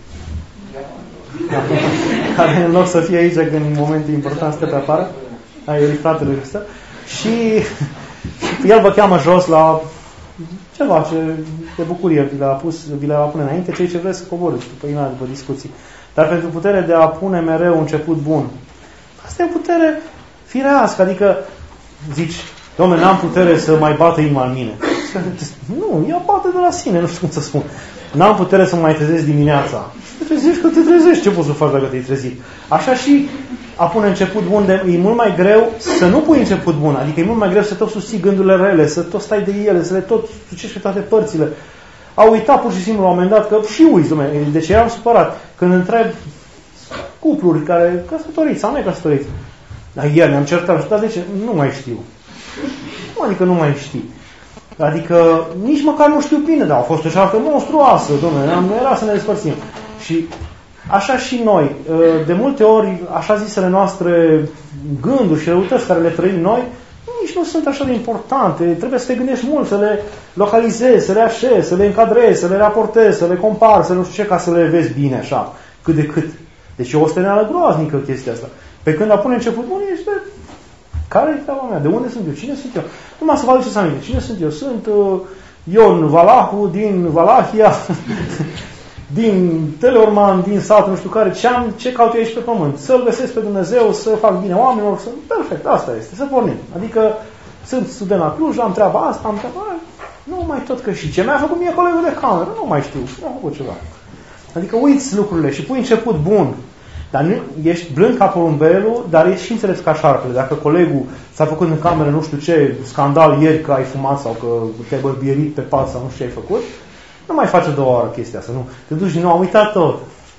Care în loc să fie aici, când în momente importante stă pe afară, e fratele lui Cristel, și, și el vă cheamă jos la ceva ce de bucurie vi l-a pus, vi l-a pune înainte, cei ce vreți să coborâți după imediat, după discuții. Dar pentru putere de a pune mereu un început bun. Asta e o putere firească, adică zici, Doamne, n-am putere să mai bată inima în mine. Nu, ea bate de la sine, nu știu cum să spun. N-am putere să mă mai trezesc dimineața. Te trezești că te trezești, ce poți să faci dacă te-ai trezit? Așa și a pune început bun, de, e mult mai greu să nu pui început bun, adică e mult mai greu să tot susții gândurile rele, să tot stai de ele, să le tot sucești pe toate părțile. A uitat pur și simplu la un moment dat că și uiți, dom'le, de ce eram supărat? Când întreb cupluri care căsătoriți sau necăsătoriți, dar ieri ne-am certat, dar de ce? Nu mai știu. Nu, adică nu mai știi. Adică nici măcar nu știu bine, dar a fost o șartă monstruoasă, dom'le, nu era să ne despărțim. Și așa și noi, de multe ori, așa zisele noastre gânduri și răutăți care le trăim noi, nici nu sunt așa de importante. Trebuie să te gândești mult, să le localizezi, să le așezi, să le încadrezi, să le raportezi, să le compari, să nu știu ce, ca să le vezi bine așa, cât de cât. Deci e o steneală groaznică chestia asta. Pe când a pune început bun, ești de... Care e treaba mea? De unde sunt eu? Cine sunt eu? Numai să vă aduceți aminte. Cine sunt eu? Sunt uh, Ion Valahu din Valahia, din Teleorman, din satul nu știu care. Ce, am, ce caut eu aici pe pământ? Să-L găsesc pe Dumnezeu, să fac bine oamenilor. Să... Perfect, asta este. Să pornim. Adică sunt student la Cluj, am treaba asta, am treaba aia. Nu mai tot că și ce mi-a făcut mie colegul de cameră. Nu mai știu. Nu am făcut ceva. Adică uiți lucrurile și pui început bun. Dar nu, ești blând ca porumbelul, dar ești și înțelept ca șarpele. Dacă colegul s-a făcut în cameră nu știu ce scandal ieri că ai fumat sau că te-ai bărbierit pe pat sau nu știu ce ai făcut, nu mai faci a doua oară chestia asta. Nu. Te duci din nou, am uitat tot.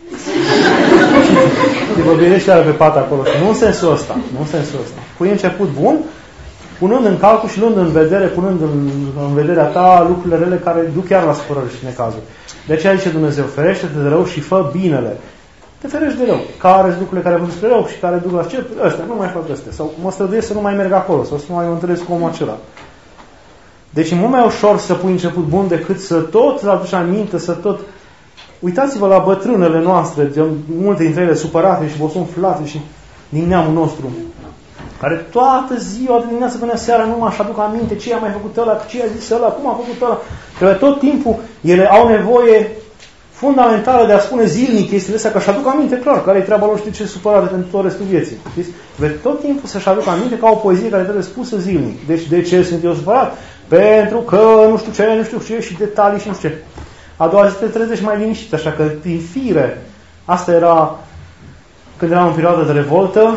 Te bărbierești iară pe pat acolo. Nu în sensul ăsta. Nu în sensul ăsta. Pui început bun, punând în calcul și luând în vedere, punând în, în vederea ta lucrurile rele care duc chiar la supărări și necazuri. De aceea zice Dumnezeu, ferește-te de rău și fă binele. Te ferești de rău. Care sunt lucrurile care văd spre rău și care duc la certuri? Ăstea, nu mai fac astea. Sau mă străduiesc să nu mai merg acolo sau să nu mai mă întâlnesc cu omul acela. Deci e mult mai ușor să pui început bun decât să tot să aduci aminte, să tot... Uitați-vă la bătrânele noastre, de multe dintre ele supărate și bosunflate și din neamul nostru, care toată ziua, de dimineață până seara, nu m-aș aduc aminte ce a mai făcut ăla, ce a zis ăla, cum a făcut ăla. Că tot timpul ele au nevoie fundamentală de a spune zilnic chestiile astea, că își aduc aminte clar care e treaba lor și de ce supărare pentru tot restul vieții. Știți? Vezi, tot timpul să-și aduc aminte ca o poezie care trebuie spusă zilnic. Deci de ce sunt eu supărat? Pentru că nu știu ce, nu știu ce și detalii și nu știu ce. A doua zi te trezești mai liniștit, așa că prin fire, asta era când eram în perioadă de revoltă,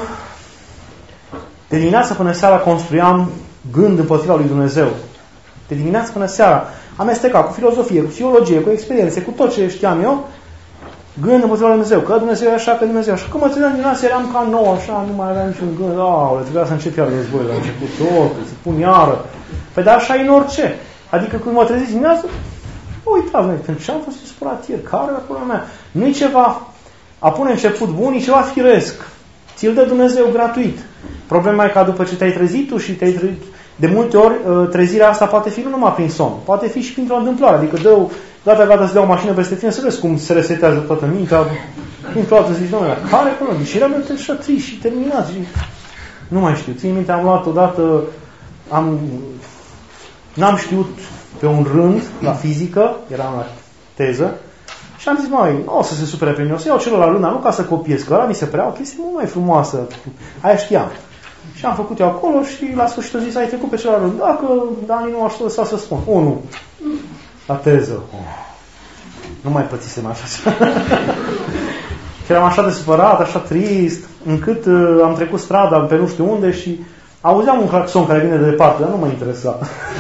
de dimineața până seara construiam gând împotriva lui Dumnezeu. De dimineața până seara amestecat cu filozofie, cu psihologie, cu experiențe, cu tot ce știam eu, gând împotriva lui Dumnezeu, că Dumnezeu e așa, că Dumnezeu e așa. Când mă trezeam dimineața, eram ca nou, așa, nu mai aveam niciun gând, aole, trebuia să încep iar războiul la început, totul, să pun iară. Păi dar așa e în orice. Adică când mă trezesc dimineața, uitați, măi, pentru ce am fost supărat ieri, care e acolo mea? Nu-i ceva, a pune început bun, e ceva firesc. Ți-l dă Dumnezeu gratuit. Problema e că după ce te-ai trezit tu și te-ai trezit, de multe ori trezirea asta poate fi nu numai prin somn, poate fi și printr-o întâmplare. Adică dă, data gata să dea o mașină peste tine, să vezi cum se resetează toată mintea, dintr-o dată zici, domnule, care până? Și eram eu așa trist și terminat. Și... Nu mai știu. Țin minte, am luat odată, am, n-am știut pe un rând la fizică, eram la teză, și am zis, măi, nu o să se supere pe mine, o să iau celălalt rând, nu ca să copiez, că ăla mi se părea o chestie mult mai frumoasă. Aia știam. Și am făcut eu acolo și la sfârșit zis, ai trecut pe celălalt rând. Dacă Dani nu aș lăsa să spun. Unu. La teză. Nu mai pățisem așa. Și eram așa de supărat, așa trist, încât uh, am trecut strada pe nu știu unde și auzeam un claxon care vine de departe, dar nu mă interesa.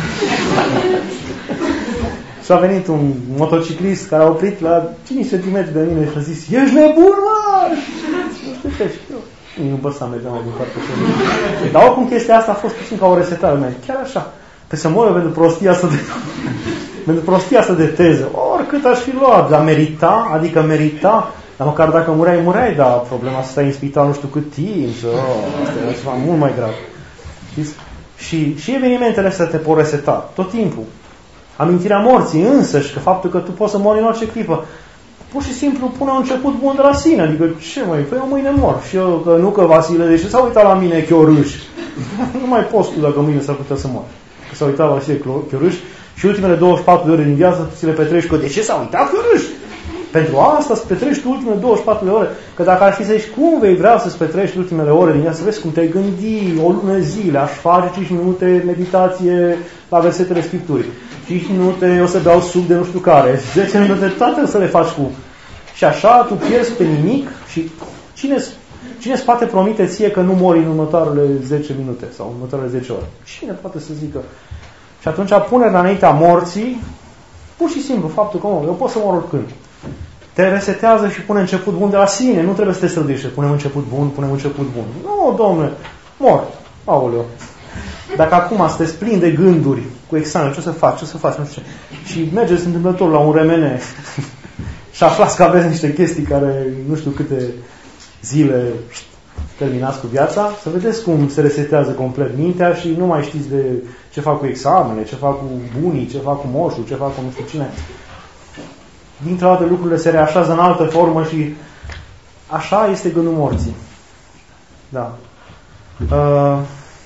Și a venit un motociclist care a oprit la cinci centimetri de mine și a zis, ești nebun, mă! Nu știu ce, și eu. Nu băsa, mergeam mai departe. Dar oricum chestia asta a fost puțin ca o resetare mea. Chiar așa. Pe să moră pentru prostia asta de pentru prostia asta de teză. Oricât aș fi luat, dar merita, adică merita, dar măcar dacă mureai, mureai, dar problema să stai în spital nu știu cât timp, oh, asta era ceva mult mai grav. Știți? Și, și evenimentele astea te pot reseta tot timpul. Amintirea morții însăși, că faptul că tu poți să mori în orice clipă, pur și simplu pune un început bun de la sine. Adică, ce mai, păi eu mâine mor. Și eu, că nu că Vasile, de ce s-a uitat la mine Chiorâș? Nu mai poți tu dacă mâine s-ar putea să mor. Că s-a uitat Vasile Chiorâș și ultimele douăzeci și patru de ore din viață ți le petreci că de ce s-a uitat Chiorâș? Pentru asta să petreci tu ultimele douăzeci și patru de ore. Că dacă ar fi să zici cum vei vrea să-ți petreci ultimele ore din viață, să vezi cum te-ai gândi o lună zile, aș face cinci minute meditație la versetele Scripturii. cinci minute o să beau suc de nu știu care, zece minute toate o să le faci cu. Și așa tu pierzi pe nimic și cine, cine poate promite ție că nu mori în următoarele zece minute sau în următoarele zece ore? Cine poate să zică? Și atunci punerea înaintea morții, pur și simplu, faptul că eu pot să mor oricând. Te resetează și pune început bun de la sine. Nu trebuie să te străduiești. Punem început bun, punem început bun. Nu, domnule, mor. Aoleu. Dacă acum sunteți plini de gânduri cu examen, ce o să faci, ce o să faci, nu știu ce. Și mergeți întâmplător la un R M N și aflați că aveți niște chestii care nu știu câte zile terminați cu viața, să vedeți cum se resetează complet mintea și nu mai știți de ce fac cu examene, ce fac cu bunii, ce fac cu moșul, ce fac cu nu știu cine. Dintr-o dată lucrurile se reașează în altă formă și așa este gândul morții. Da. Uh,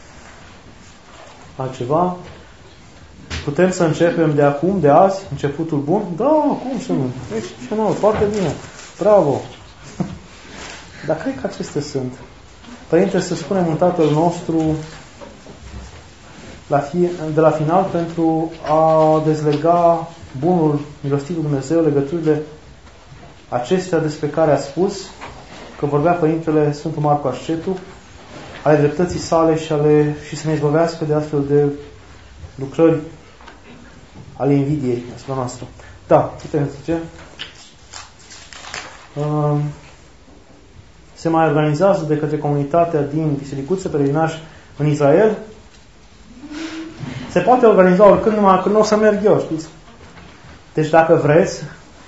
altceva? Putem să începem de acum, de azi, începutul bun? Da, cum să nu? Excepțional, foarte bine. Bravo! Dar cred că acestea sunt. Părinte, să spunem un Tatăl nostru la fi, de la final pentru a dezlega bunul, milostivul Dumnezeu, legăturile acestea despre care a spus că vorbea Părintele Sfântul Marcu Ascetu, ale dreptății sale și, ale, și să ne izbăvească de astfel de lucrări ale invidiei asupra noastră. Da, putem zice. Uh, se mai organizează de către comunitatea din Bisericuță Peregrinaș în Israel. Se poate organiza oricând, numai când nu o să merg eu, știți? Deci dacă vreți,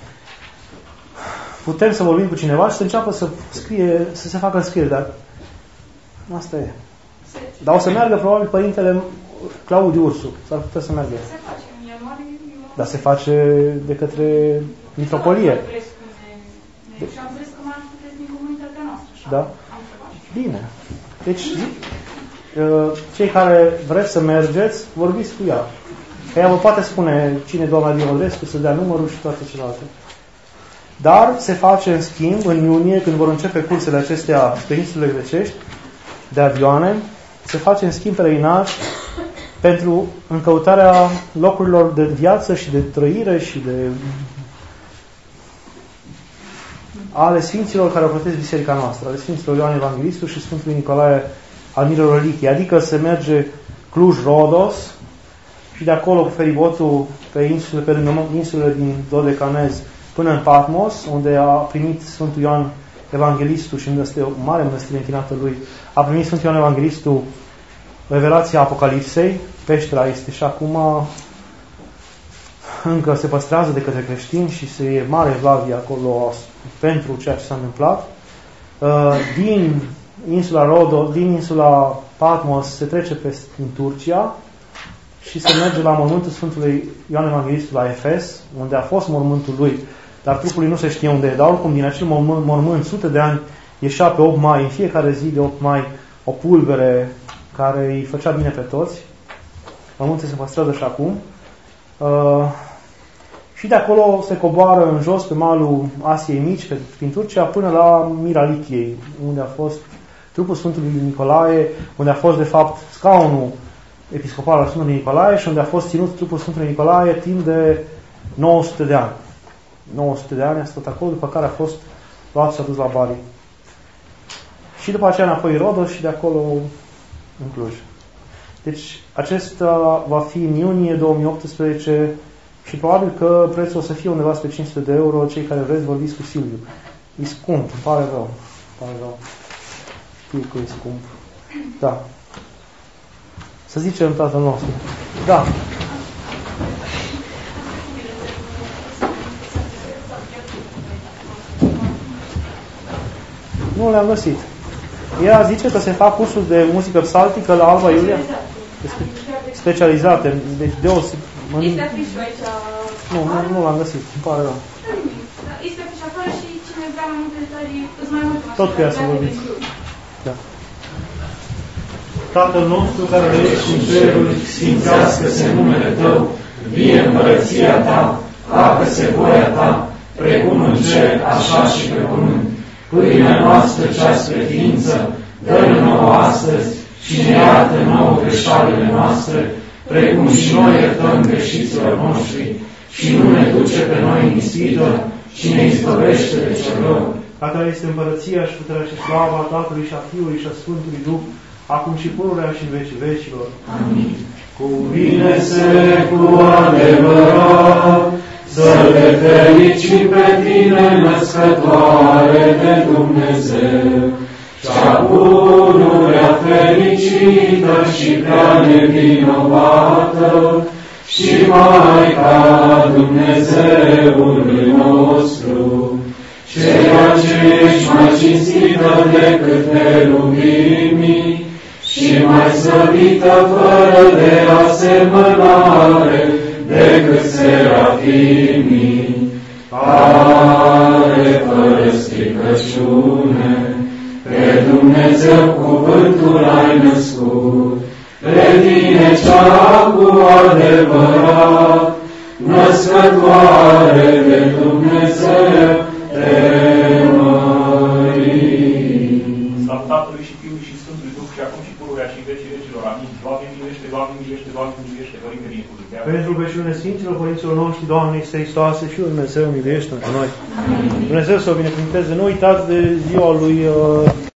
putem să vorbim cu cineva și să înceapă să scrie, să se facă înscriere, dar asta e. Dar o să meargă probabil Părintele Claudiu Ursu. S-ar putea să meargă. Se face în ianuarie. Dar se face de către mitropolie. Și am zis că m-am puteți din comunitatea noastră. Așa. Da? Bine. Deci, cei care vreți să mergeți, vorbiți cu ea. Că ea vă poate spune cine e doamna din Odrescu, să dea numărul și toate celelalte. Dar se face, în schimb, în iunie, când vor începe cursele acestea spre insulele grecești, de avioane, se face, în schimb, pelerinaj pentru încăutarea locurilor de viață și de trăire și de ale Sfinților care au plătesc biserica noastră, ale Sfinților Ioan Evanghelistul și Sfântului Nicolae al Mirelor Relichii. Adică se merge Cluj-Rodos și de acolo cu feribotul pe insule, pe insulele din Dodecanez până în Patmos, unde a primit Sfântul Ioan Evanghelistul și este o mare mănăstire închinată lui, a primit Sfântul Ioan Evanghelistul revelația Apocalipsei. Peștera este și acum încă se păstrează de către creștini și se e mare evlavie acolo pentru ceea ce s-a întâmplat. Din insula Rodos, din insula Patmos se trece pe, în Turcia și se merge la mormântul Sfântului Ioan Evanghelistul la Efes, unde a fost mormântul lui, dar trupul lui nu se știe unde e. Dar oricum din acel mormânt, mormânt sute de ani, ieșea pe opt mai, în fiecare zi de opt mai, o pulbere care îi făcea bine pe toți. Mormântul se păstrează și acum. Uh, și de acolo se coboară în jos pe malul Asiei Mici, pe, prin Turcia, până la Mira Lichiei, unde a fost trupul Sfântului Nicolae, unde a fost de fapt scaunul episcopal al Sfântului Nicolae și unde a fost ținut trupul Sfântului Nicolae timp de nouă sute de ani. nouă sute de ani a stat acolo, după care a fost luat și a dus la Bari. Și după aceea înapoi Rodos și de acolo în Cluj. Deci acesta va fi în iunie două mii optsprezece și probabil că prețul o să fie undeva spre cinci sute de euro. Cei care vreți vorbiți cu Silviu. E scump, îmi pare rău. Îmi pare rău. Știu că e scump. Da. Să zicem Tatăl nostru. Da. Nu le-am găsit. Ea zice că se fac cursuri de muzică psaltică la Alba Iulia. Specializate. Deci deosebit. Este afișul aici. Nu, nu, nu l-am găsit. Îmi pare rău. Este afiș afară și cine vrea mai multe detalii, îți mai multe. Tot cu ea să vorbiți. Da. Tatăl nostru care ești în ceruri, sfințească-se numele Tău, vie împărăția Ta, facă-se voia Ta, precum în cer, așa și pe pământ. Pâinea noastră cea spre ființă, dă-ne nouă astăzi și ne iartă nouă greșalile noastre, precum și noi iertăm greșiților noștri, și nu ne duce pe noi în ispită, ci ne izbăvește de cel rău. A Ta este împărăția și puterea și slava Tatălui și a Fiului și a Sfântului Duh, acum și pururea și în vecii vecilor. Amin. Cuvine-se cu adevărat, să te fericim pe Tine, născătoare de Dumnezeu, cea pururea fericită și prea nevinovată, și Maica Dumnezeului nostru, ceea ce ești mai cinstită decât heruvimii și mai slăvită fără de asemănare decât serafimii, care fără stricăciune, pe Dumnezeu cuvântul ai născut, pe tine cea cu adevărat, născătoare de Dumnezeu, te mărim. Slavă Tatălui și Fiului și Sfântului Duh și acum și pururea și vecii vecilor. Amin. Doamne miluiește, Doamne miluiește, Doamne miluiește, Părinte binecuvântează. Pentru rugăciune Sfinților Părinților noștri, Doamne Iisuse Hristoase și Dumnezeu miluiește-ne pe noi. Dumnezeu să o binecuvânteze. Nu uitați de ziua lui uh,